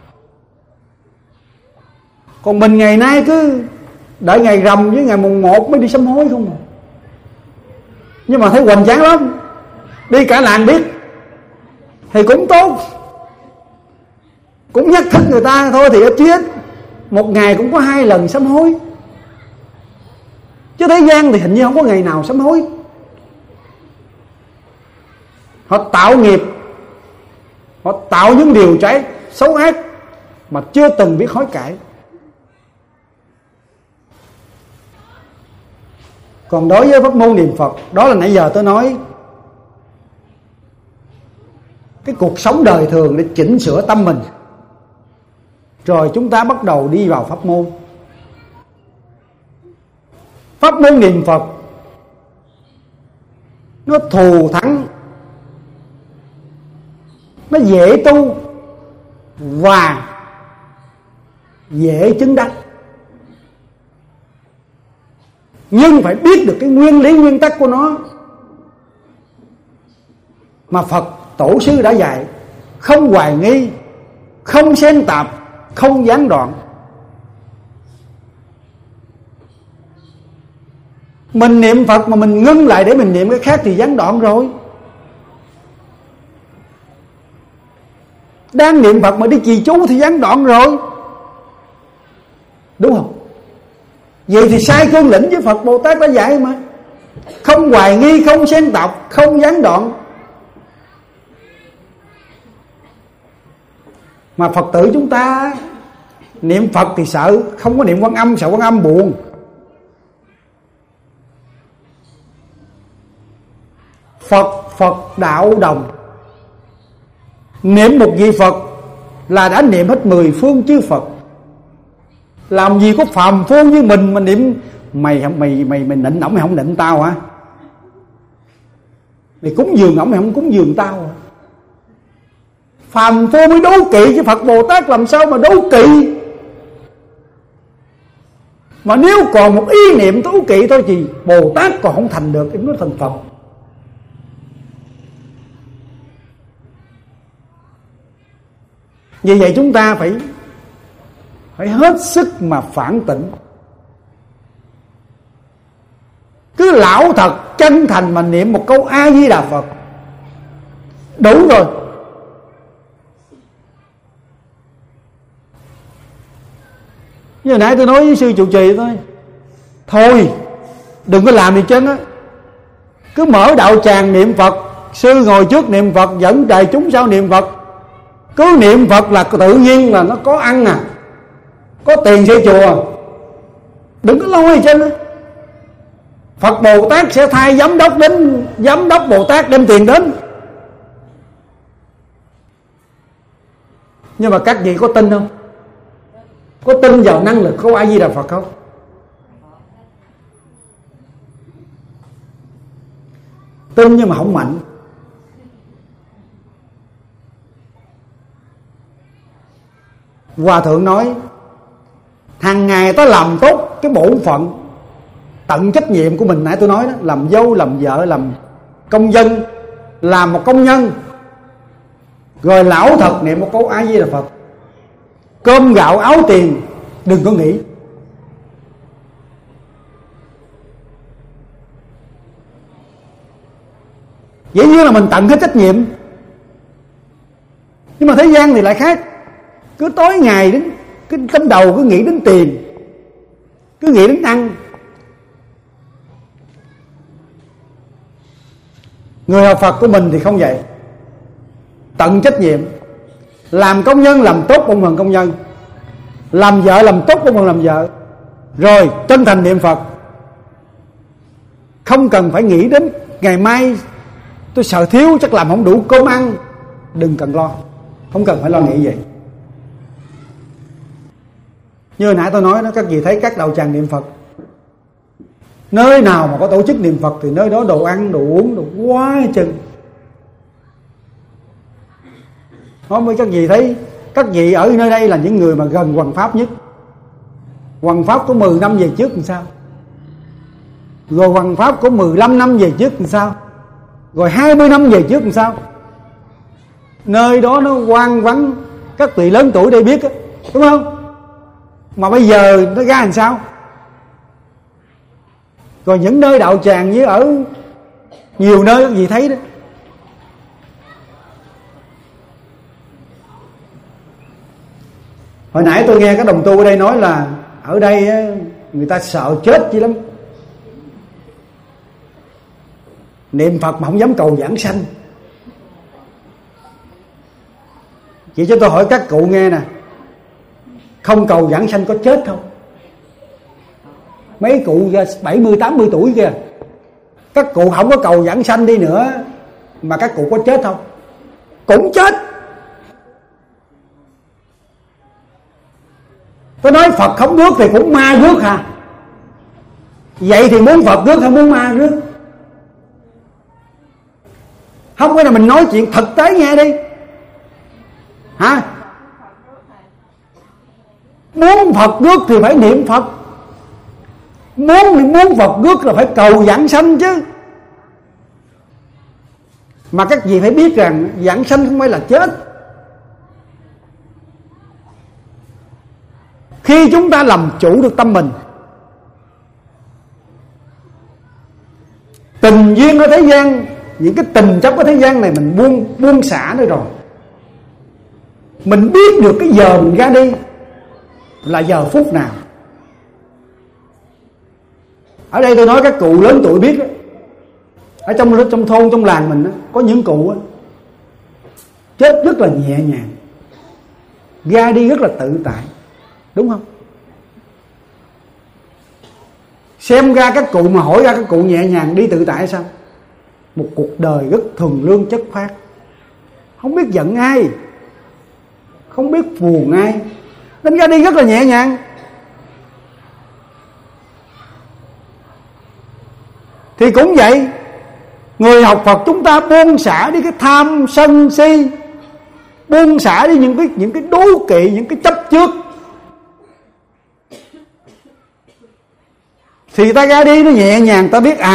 Còn mình ngày nay cứ đợi ngày rằm với ngày mùng 1 mới đi sám hối không à. Nhưng mà thấy hoành tráng lắm, đi cả làng biết thì cũng tốt, cũng nhắc thức người ta thôi thì ít chết. Một ngày cũng có 2 lần sám hối. Chứ thế gian thì hình như không có ngày nào sám hối. Họ tạo nghiệp, họ tạo những điều trái xấu ác mà chưa từng biết hối cải. Còn đối với pháp môn niệm Phật, đó là nãy giờ tôi nói cái cuộc sống đời thường để chỉnh sửa tâm mình, rồi chúng ta bắt đầu đi vào pháp môn. Pháp môn niệm Phật nó thù thắng, nó dễ tu và dễ chứng đắc. Nhưng phải biết được cái nguyên lý nguyên tắc của nó mà Phật Tổ sư đã dạy: không hoài nghi, không xen tạp, không gián đoạn. Mình niệm Phật mà mình ngưng lại để mình niệm cái khác thì gián đoạn rồi. Đang niệm Phật mà đi trì chú thì gián đoạn rồi, đúng không? Vậy thì sai cương lĩnh với Phật Bồ Tát đã dạy mà: không hoài nghi, không xen tạp, không gián đoạn. Mà Phật tử chúng ta niệm Phật thì sợ không có niệm Quan Âm, sợ Quan Âm buồn. Phật đạo đồng. Niệm một vị Phật là đã niệm hết 10 phương chư Phật. Làm gì có phàm phu như mình mà niệm mày nịnh ổng, mày không nịnh tao hả? Mày cúng dường ổng, mày không cúng dường tao hả? Phàm phu mới đố kỵ, chứ Phật Bồ Tát làm sao mà đố kỵ? Mà nếu còn một ý niệm đố kỵ thôi thì Bồ Tát còn không thành được, nó thành Phật. Vì vậy chúng ta phải hết sức mà phản tỉnh. Cứ lão thật chân thành mà niệm một câu A Di Đà Phật đủ rồi. Như hồi nãy tôi nói với sư trụ trì thôi đừng có làm gì chân á, cứ mở đạo tràng niệm Phật, sư ngồi trước niệm Phật, dẫn đại chúng sau niệm Phật. Cứ niệm Phật là tự nhiên là nó có ăn à, có tiền xây chùa. Đừng có lo gì chân á. Phật Bồ Tát sẽ thay giám đốc đến, giám đốc Bồ Tát đem tiền đến. Nhưng mà các vị có tin không? Có tin vào năng lực của A Di Đà Phật không? Tin nhưng mà không mạnh. Hòa thượng nói hàng ngày ta làm tốt cái bổn phận, tận trách nhiệm của mình. Nãy tôi nói đó, làm dâu, làm vợ, làm công dân, làm một công nhân, rồi lão thật niệm một câu A Di Đà Phật. Cơm gạo áo tiền đừng có nghĩ. Dĩ nhiên là mình tận hết trách nhiệm. Nhưng mà thế gian thì lại khác. Cứ tối ngày đến cái tâm đầu cứ nghĩ đến tiền, cứ nghĩ đến ăn. Người học Phật của mình thì không vậy. Tận trách nhiệm. Làm công nhân làm tốt bổn phận công nhân, làm vợ làm tốt bổn phận làm vợ, rồi chân thành niệm Phật. Không cần phải nghĩ đến ngày mai tôi sợ thiếu, chắc làm không đủ cơm ăn. Đừng cần lo, không cần phải lo nghĩ vậy. Như hồi nãy tôi nói đó, các vị thấy các đạo tràng niệm Phật, nơi nào mà có tổ chức niệm Phật thì nơi đó đồ ăn, đồ uống, đồ quá chừng. Không biết các vị thấy, các vị ở nơi đây là những người mà gần Hoằng Pháp nhất. Hoằng Pháp có 10 năm về trước làm sao? Rồi Hoằng Pháp có 15 năm về trước làm sao? Rồi 20 năm về trước làm sao? Nơi đó nó hoang vắng, các vị lớn tuổi đây biết đó, đúng không? Mà bây giờ nó ra làm sao? Rồi những nơi đạo tràng như ở nhiều nơi các vị thấy đó. Hồi nãy tôi nghe các đồng tu ở đây nói là ở đây người ta sợ chết chứ lắm. Niệm Phật mà không dám cầu vãng sanh. Chị cho tôi hỏi các cụ nghe nè, không cầu vãng sanh có chết không? Mấy cụ 70-80 tuổi kìa, các cụ không có cầu vãng sanh đi nữa mà các cụ có chết không? Cũng chết. Tôi nói Phật không rước thì cũng ma rước hả? Vậy thì muốn Phật rước hay muốn ma rước? Không, cái này mình nói chuyện thực tế nghe đi. Hả? Muốn Phật rước thì phải niệm Phật. Muốn Phật rước là phải cầu giảng sanh chứ. Mà các vị phải biết rằng giảng sanh không phải là chết. Khi chúng ta làm chủ được tâm mình, tình duyên ở thế gian, những cái tình chấp ở thế gian này mình buông xả nữa rồi, mình biết được cái giờ mình ra đi là giờ phút nào. Ở đây tôi nói các cụ lớn tuổi biết đó, ở trong thôn, trong làng mình đó, có những cụ đó, chết rất là nhẹ nhàng, ra đi rất là tự tại, đúng không? Xem ra các cụ mà hỏi ra các cụ nhẹ nhàng đi tự tại sao? Một cuộc đời rất thuần lương chất phác, không biết giận ai, không biết buồn ai, nên ra đi rất là nhẹ nhàng. Thì cũng vậy, người học Phật chúng ta buông xả đi cái tham sân si, buông xả đi những cái đố kỵ, những cái chấp trước, thì ta ra đi nó nhẹ nhàng. Ta biết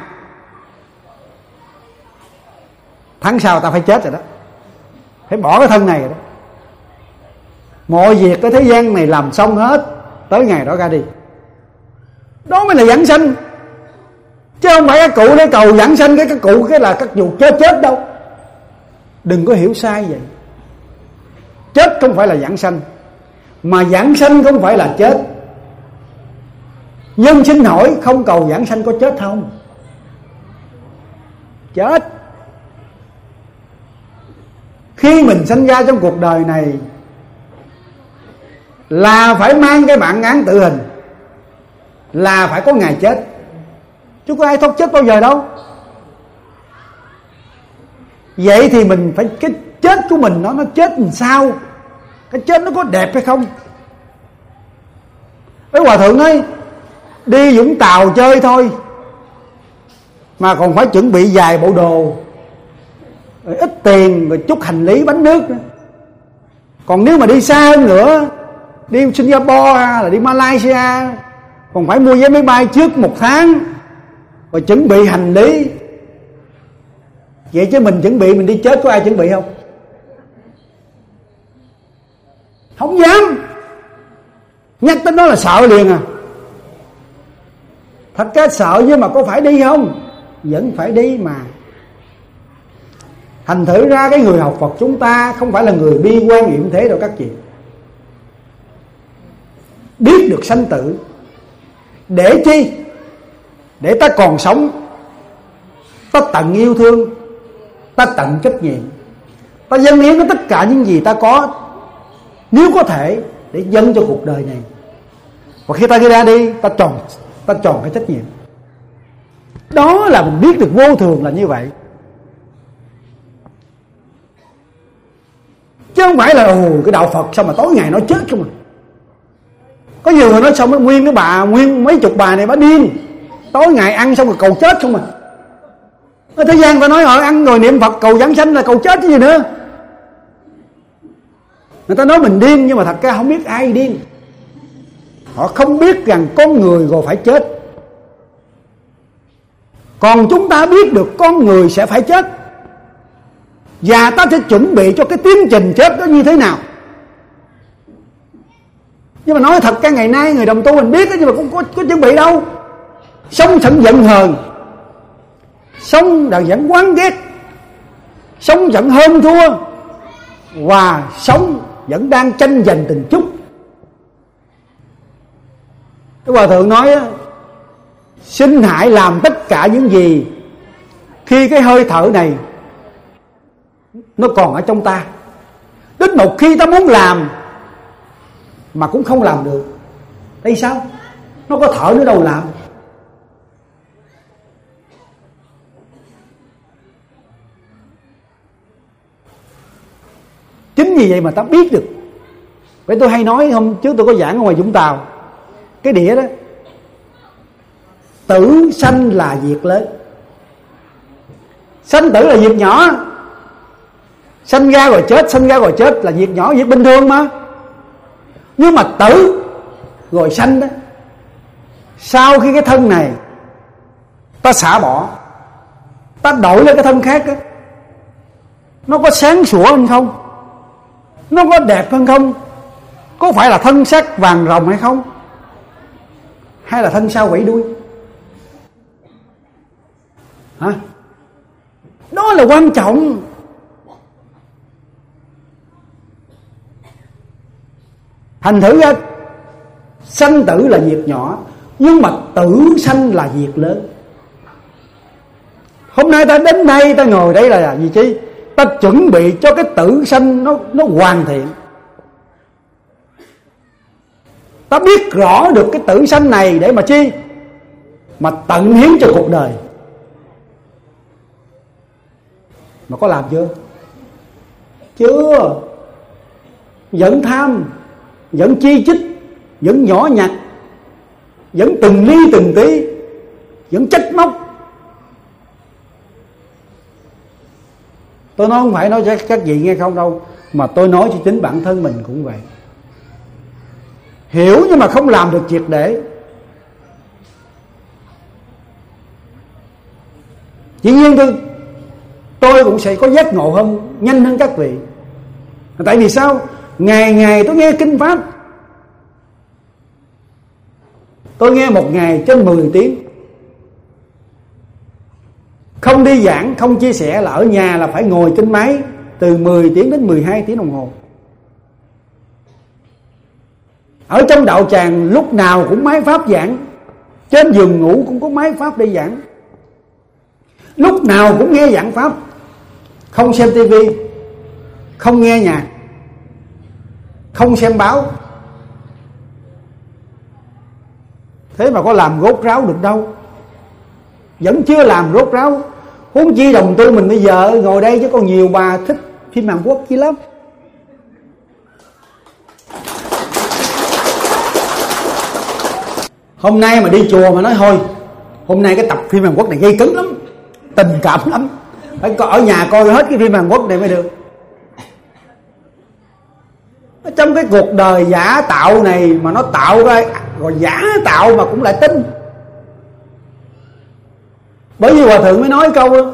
tháng sau ta phải chết rồi đó, phải bỏ cái thân này rồi đó. Mọi việc cái thế gian này làm xong hết, tới ngày đó ra đi. Đó mới là giảng sanh. Chứ không phải các cụ để cầu giảng sanh, các cụ cái là các cụ chết đâu. Đừng có hiểu sai vậy. Chết không phải là giảng sanh, mà giảng sanh không phải là chết. Nhân xin hỏi không cầu giảng sanh có chết không? Chết. Khi mình sinh ra trong cuộc đời này là phải mang cái bản án tử hình, là phải có ngày chết, chứ có ai thoát chết bao giờ đâu. Vậy thì mình phải, cái chết của mình nó chết làm sao? Cái chết nó có đẹp hay không? Cái hòa thượng ấy đi Vũng Tàu chơi thôi mà còn phải chuẩn bị vài bộ đồ, rồi ít tiền, rồi chút hành lý bánh nước nữa. Còn nếu mà đi xa hơn nữa, đi Singapore là đi Malaysia, còn phải mua vé máy bay trước 1 tháng, rồi chuẩn bị hành lý. Vậy chứ mình chuẩn bị, mình đi chết có ai chuẩn bị không? Không dám. Nhắc tới nó là sợ liền à. Thật ra sợ nhưng mà có phải đi không? Vẫn phải đi mà. Thành thử ra cái người học Phật chúng ta không phải là người bi quan yểm thế đâu các chị. Biết được sanh tử. Để chi? Để ta còn sống, ta tận yêu thương, ta tận trách nhiệm, ta dâng hiến tất cả những gì ta có, nếu có thể, để dâng cho cuộc đời này. Và khi ta ra đi, ta tròn cái trách nhiệm. Đó là mình biết được vô thường là như vậy. Chứ không phải là cái đạo Phật sao mà tối ngày nói chết không à. Có nhiều người nói sao mới nguyên cái bà, nguyên mấy chục bà này bà điên, tối ngày ăn xong rồi cầu chết không à. Ở thế gian ta nói họ ăn rồi niệm Phật cầu giảng sanh là cầu chết chứ gì nữa. Người ta nói mình điên nhưng mà thật ra không biết ai điên. Họ không biết rằng con người rồi phải chết. Còn chúng ta biết được con người sẽ phải chết, và ta sẽ chuẩn bị cho cái tiến trình chết đó như thế nào. Nhưng mà nói thật, cái ngày nay người đồng tu mình biết đó, nhưng mà cũng có chuẩn bị đâu. Sống sẵn giận hờn, sống vẫn oán ghét, sống vẫn hơn thua, và sống vẫn đang tranh giành từng chút. Cái hòa thượng nói á, xin hãy làm tất cả những gì khi cái hơi thở này nó còn ở trong ta. Đến một khi ta muốn làm mà cũng không làm được. Tại sao? Nó có thở nữa đâu làm. Chính vì vậy mà ta biết được. Vậy tôi hay nói, hôm trước tôi có giảng ở ngoài Vũng Tàu, cái đĩa đó, tử sanh là việc lớn, sanh tử là việc nhỏ. Sanh ra rồi chết, sanh ra rồi chết là việc nhỏ, việc bình thường mà. Nhưng mà tử rồi sanh đó, sau khi cái thân này ta xả bỏ, ta đổi lên cái thân khác đó, nó có sáng sủa hơn không? Nó có đẹp hơn không? Có phải là thân xác vàng rồng hay không? Hay là thân sao vẫy đuôi? Hả? Đó là quan trọng. Thành thử ra sanh tử là việc nhỏ, nhưng mà tử sanh là việc lớn. Hôm nay ta đến đây, ta ngồi đây là gì chứ? Ta chuẩn bị cho cái tử sanh nó hoàn thiện. Ta biết rõ được cái tử sanh này để mà chi? Mà tận hiến cho cuộc đời. Mà có làm chưa? Chưa. Vẫn tham, vẫn chi chích, vẫn nhỏ nhặt, vẫn từng ly từng tí, vẫn trách móc. Tôi nói không phải nói cho các vị nghe không đâu, mà tôi nói cho chính bản thân mình cũng vậy. Hiểu nhưng mà không làm được triệt để. Dĩ nhiên tôi cũng sẽ có giác ngộ hơn, nhanh hơn các vị. Tại vì sao? Ngày ngày tôi nghe kinh pháp. Tôi nghe một ngày trên 10 tiếng. Không đi giảng, không chia sẻ, là ở nhà là phải ngồi trên máy từ 10 tiếng đến 12 tiếng đồng hồ. Ở trong đạo tràng lúc nào cũng máy pháp giảng, trên giường ngủ cũng có máy pháp để giảng, lúc nào cũng nghe giảng pháp. Không xem tivi, không nghe nhạc, không xem báo. Thế mà có làm rốt ráo được đâu. Vẫn chưa làm rốt ráo. Huống chi đồng tu mình bây giờ ngồi đây chứ còn nhiều bà thích phim Hàn Quốc chi lắm. Hôm nay mà đi chùa mà nói thôi, hôm nay cái tập phim Hàn Quốc này gây cấn lắm, tình cảm lắm, phải ở nhà coi hết cái phim Hàn Quốc này mới được. Trong cái cuộc đời giả tạo này mà nó tạo ra, rồi giả tạo mà cũng lại tin. Bởi vì Hòa Thượng mới nói câu đó,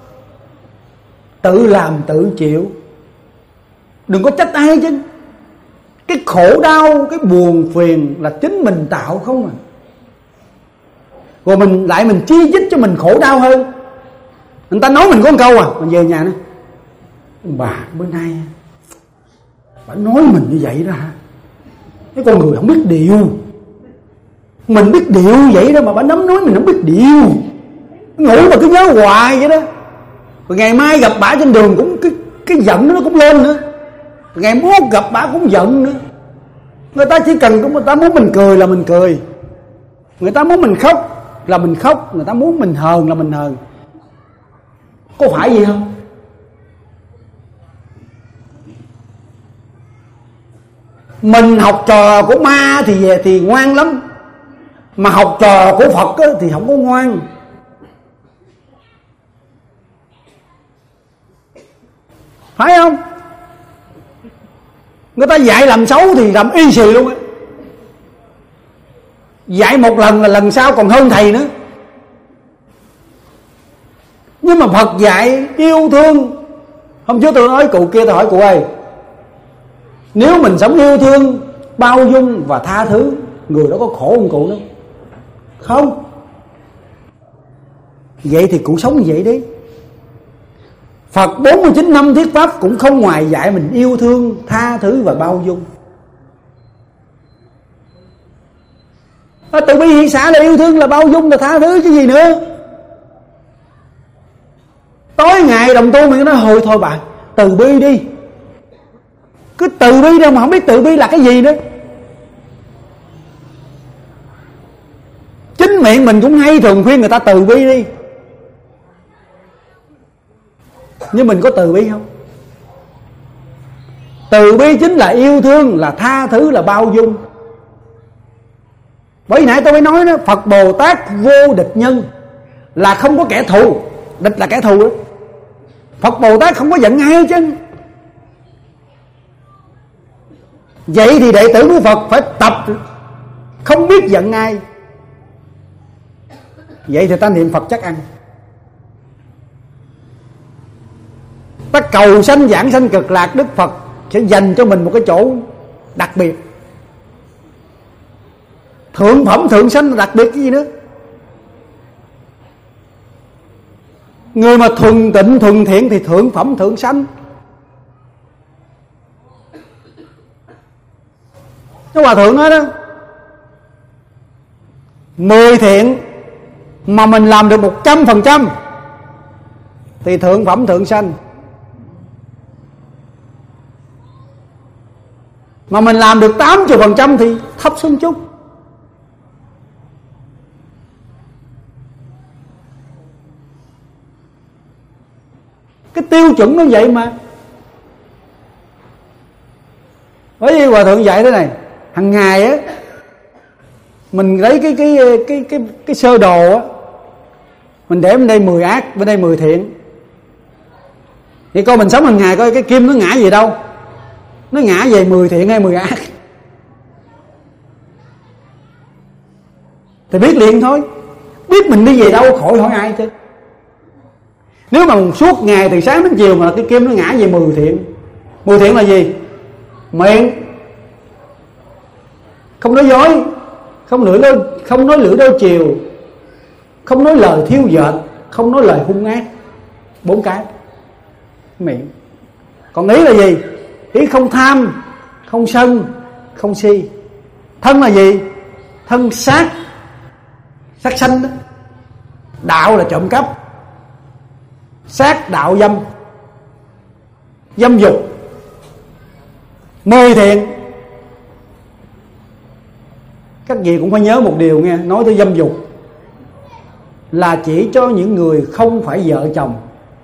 tự làm tự chịu, đừng có trách ai chứ. Cái khổ đau, cái buồn phiền là chính mình tạo không à. Rồi mình chi chích cho mình khổ đau hơn. Người ta nói mình có một câu à, mình về nhà nói, bà bữa nay bà nói mình như vậy đó hả? Cái con người không biết điều. Mình biết điều vậy đó mà bà nói mình không biết điều. Ngủ mà cứ nhớ hoài vậy đó. Rồi ngày mai gặp bà trên đường cũng cái giận nó cũng lên nữa. Rồi ngày mốt gặp bà cũng giận nữa. Người ta chỉ cần, người ta muốn mình cười là mình cười, người ta muốn mình khóc là mình khóc, người ta muốn mình hờn là mình hờn. Có phải gì không? Mình học trò của ma thì ngoan lắm, mà học trò của Phật thì không có ngoan. Phải không? Người ta dạy làm xấu thì làm y xì luôn á. Dạy một lần là lần sau còn hơn thầy nữa. Nhưng mà Phật dạy yêu thương. Hôm trước tôi nói cụ kia, tôi hỏi cụ ơi, nếu mình sống yêu thương, bao dung và tha thứ, người đó có khổ không cụ đâu? Không. Vậy thì cụ sống như vậy đi. Phật 49 năm thuyết pháp cũng không ngoài dạy mình yêu thương, tha thứ và bao dung. Từ bi hỷ xã là yêu thương, là bao dung, là tha thứ chứ gì nữa. Tối ngày đồng tu mình nói thôi bà, từ bi đi. Cứ từ bi đâu mà không biết từ bi là cái gì nữa. Chính miệng mình cũng hay thường khuyên người ta từ bi đi, nhưng mình có từ bi không? Từ bi chính là yêu thương, là tha thứ, là bao dung. Bởi nãy tôi mới nói đó, Phật Bồ Tát vô địch nhân, là không có kẻ thù. Địch là kẻ thù đó. Phật Bồ Tát không có giận ai chứ. Vậy thì đệ tử của Phật phải tập không biết giận ai. Vậy thì ta niệm Phật chắc ăn. Ta cầu sanh giảng sanh cực lạc, Đức Phật sẽ dành cho mình một cái chỗ đặc biệt. Thượng phẩm thượng sanh đặc biệt cái gì nữa? Người mà thuần tịnh thuần thiện thì thượng phẩm thượng sanh. Cái hòa thượng nói đó, 10 thiện mà mình làm được 100% thì thượng phẩm thượng sanh. Mà mình làm được 80% thì thấp xuống chút. Cái tiêu chuẩn nó vậy mà. Bởi vì hòa thượng dạy thế này, hàng ngày á mình lấy cái sơ đồ á, mình để bên đây 10 ác, bên đây 10 thiện. Thì coi mình sống hàng ngày coi cái kim nó ngã về đâu, nó ngã về 10 thiện hay 10 ác thì biết liền thôi. Biết mình đi về đâu khỏi hỏi ai chứ. Nếu mà suốt ngày từ sáng đến chiều mà cái kim nó ngã về 10 thiện. 10 thiện là gì? Miệng không nói dối, không nói lưỡi đôi chiều, không nói lời thiêu dệt, không nói lời hung ác. 4 cái miệng. Còn ý là gì? Ý không tham, không sân, không si. Thân là gì? Thân sát sanh đó. Đạo là trộm cắp, sát đạo dâm dục. 10 thiện. Các vị cũng phải nhớ một điều nghe, nói tới dâm dục là chỉ cho những người không phải vợ chồng,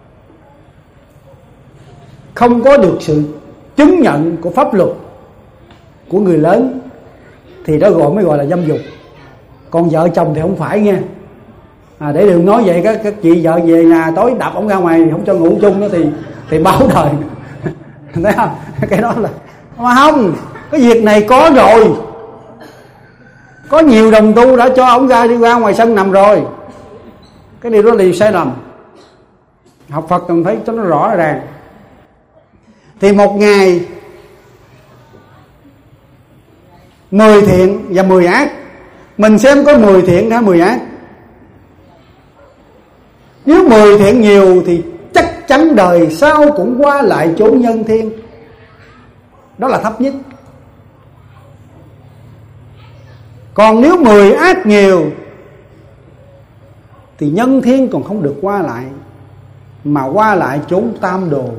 không có được sự chứng nhận của pháp luật của người lớn thì đó mới gọi là dâm dục. Còn vợ chồng thì không phải nghe. Để đừng nói vậy, các chị vợ về nhà tối đạp ổng ra ngoài không cho ngủ chung đó thì báo đời. Thấy không? Cái đó là mà không, cái việc này có rồi. Có nhiều đồng tu đã cho ổng đi ra ngoài sân nằm rồi. Cái điều đó là điều sai lầm. Học Phật cần thấy cho nó rõ ràng. Thì một ngày 10 thiện và 10 ác. Mình xem có 10 thiện hay 10 ác. Nếu 10 thiện nhiều thì chắc chắn đời sau cũng qua lại chốn nhân thiên. Đó là thấp nhất. Còn nếu 10 ác nhiều thì nhân thiên còn không được qua lại, mà qua lại chốn tam đồ.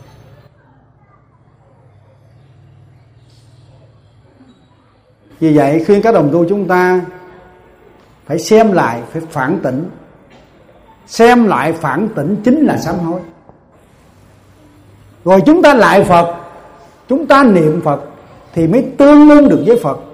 Vì vậy khuyên các đồng tu chúng ta phải xem lại, phải phản tỉnh. Xem lại phản tỉnh chính là sám hối. Rồi chúng ta lại Phật, chúng ta niệm Phật thì mới tương ưng được với Phật.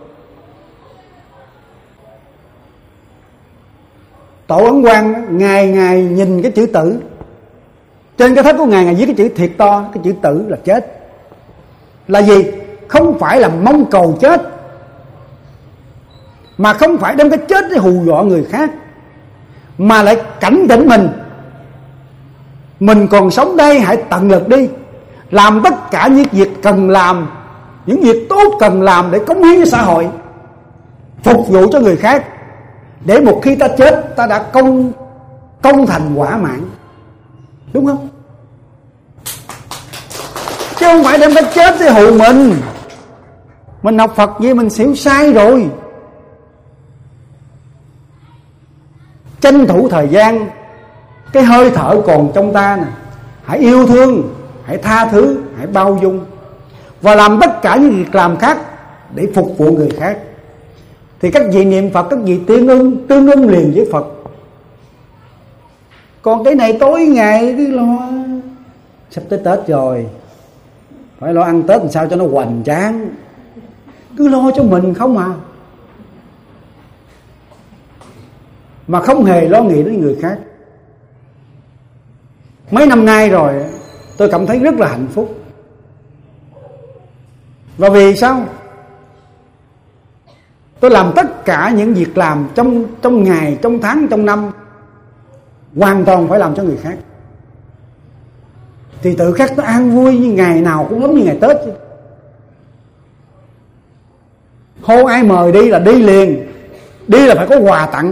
Tổ Ấn Quang ngày ngày nhìn cái chữ tử. Trên cái thất của Ngài viết cái chữ thiệt to, cái chữ tử là chết. Là gì? Không phải là mong cầu chết, mà không phải đem cái chết để hù dọa người khác, mà lại cảnh tỉnh mình còn sống đây hãy tận lực đi, làm tất cả những việc cần làm, những việc tốt cần làm để cống hiến cho xã hội, phục vụ cho người khác, để một khi ta chết ta đã công thành quả mãn. Đúng không? Chứ không phải đem cái chết để hù mình. Mình học Phật vậy mình xỉu sai rồi. Tranh thủ thời gian, cái hơi thở còn trong ta nè, hãy yêu thương, hãy tha thứ, hãy bao dung, và làm tất cả những việc làm khác để phục vụ người khác. Thì các vị niệm Phật, các vị tương ưng liền với Phật. Còn cái này tối ngày đi lo, sắp tới Tết rồi, phải lo ăn Tết làm sao cho nó hoành tráng, cứ lo cho mình không à, mà không hề lo nghĩ đến người khác. Mấy năm nay rồi tôi cảm thấy rất là hạnh phúc. Và vì sao? Tôi làm tất cả những việc làm trong ngày, trong tháng, trong năm hoàn toàn phải làm cho người khác, thì tự khắc nó an vui, như ngày nào cũng giống như ngày Tết. Hô ai mời đi là đi liền, đi là phải có quà tặng.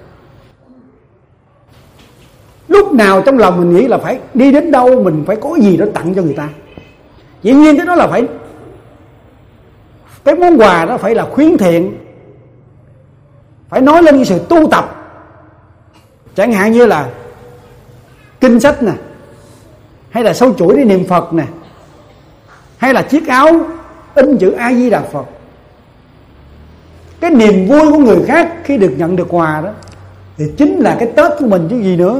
Lúc nào trong lòng mình nghĩ là phải đi đến đâu mình phải có gì đó tặng cho người ta. Dĩ nhiên cái đó là phải, cái món quà đó phải là khuyến thiện, phải nói lên cái sự tu tập. Chẳng hạn như là kinh sách nè, hay là sâu chuỗi để niệm Phật nè, hay là chiếc áo in chữ A Di Đà Phật. Cái niềm vui của người khác khi được nhận được quà đó thì chính là cái Tết của mình chứ gì nữa.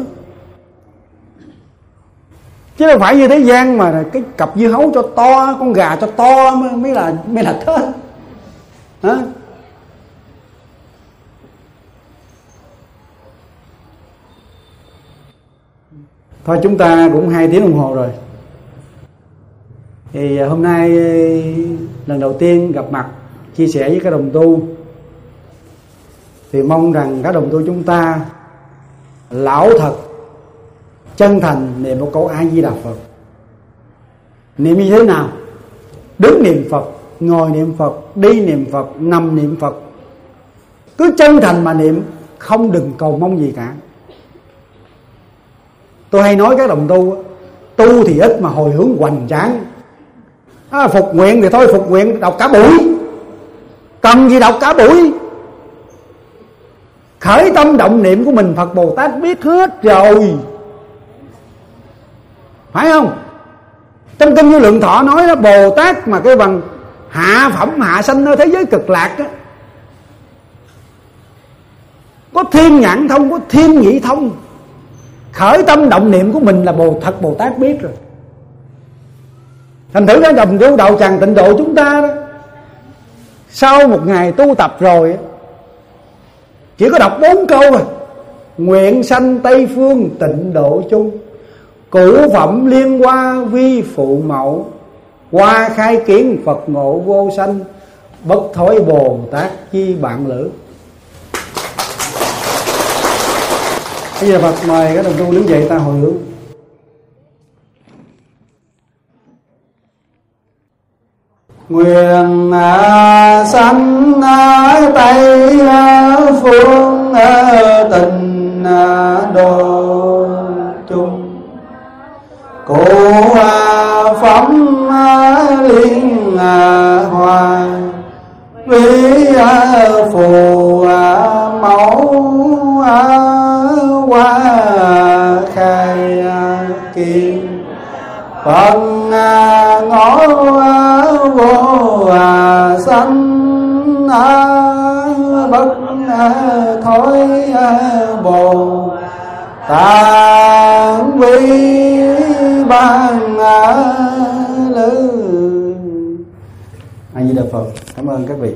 Chứ đâu phải như thế gian mà cái cặp dưa hấu cho to, con gà cho to mới là Tết. Hả? Thôi chúng ta cũng 2 tiếng đồng hồ rồi. Thì hôm nay lần đầu tiên gặp mặt chia sẻ với các đồng tu, thì mong rằng các đồng tu chúng ta lão thật chân thành niệm một câu A Di Đà Phật. Niệm như thế nào? Đứng niệm Phật, ngồi niệm Phật, đi niệm Phật, nằm niệm Phật. Cứ chân thành mà niệm, không đừng cầu mong gì cả. Tôi hay nói các đồng tu thì ít mà hồi hướng hoành tráng. Phục nguyện thì thôi, phục nguyện đọc cả buổi, cần gì đọc cả buổi. Khởi tâm động niệm của mình Phật Bồ Tát biết hết rồi, phải không? Trong kinh Vô Lượng Thọ nói đó, Bồ Tát mà cái bằng hạ phẩm hạ sanh ở thế giới cực lạc đó, có thiên nhãn thông, có thiên nhĩ thông. Khởi tâm động niệm của mình là thật Bồ Tát biết rồi. Thành thử ra đồng tu đạo tràng Tịnh Độ chúng ta đó, sau một ngày tu tập rồi chỉ có đọc 4 câu rồi: nguyện sanh Tây phương tịnh độ chung, cửu phẩm liên hoa vi phụ mẫu, hoa khai kiến Phật ngộ vô sanh, bất thối Bồ Tát chi bạn lữ. Bây giờ Phật mời các đồng tu đứng dậy ta hồi hướng. Nguyện sanh Tây phương tịnh độ chung, cửu phẩm liên hoa vi phụ mẫu, hoa khai kiến Phật ngộ vô sanh, bất thối Bồ Tát vi ban lữ. A Di Đà Phật. Cảm ơn các vị.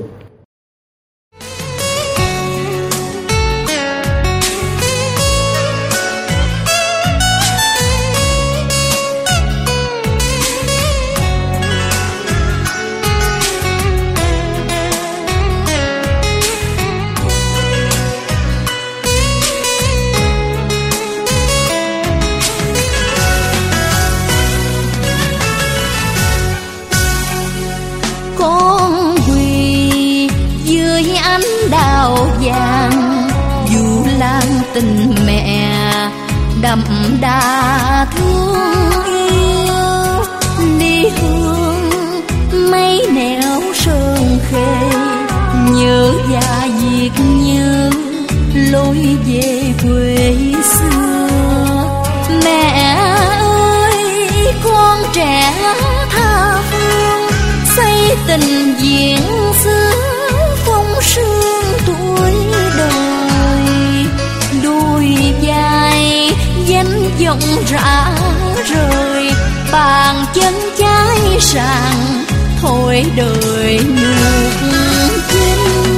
Tình mẹ đậm đà thương yêu, đi hương mấy nẻo sơn khê, nhớ gia diệt nhớ lối về quê xưa. Mẹ ơi con trẻ tha phương, xây tình diễn xưa phong sương tuổi đời. Đuôi dài danh vọng rã rời, bàn chân trái sàn thôi đời ngược chinh.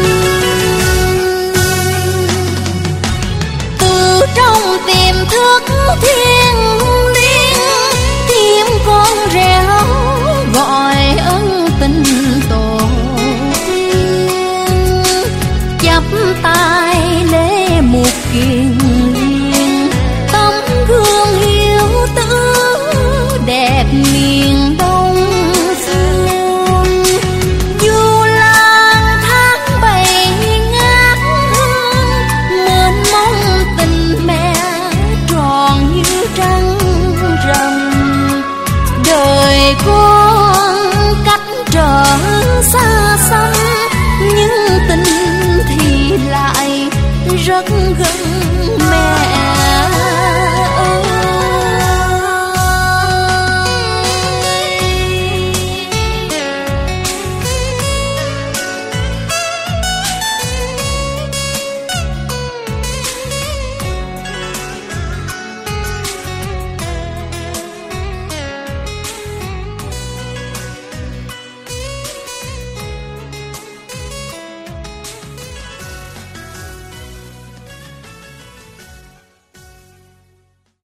Từ trong tiềm thức thiên liêng, thêm con réo gọi ân tình rất gần.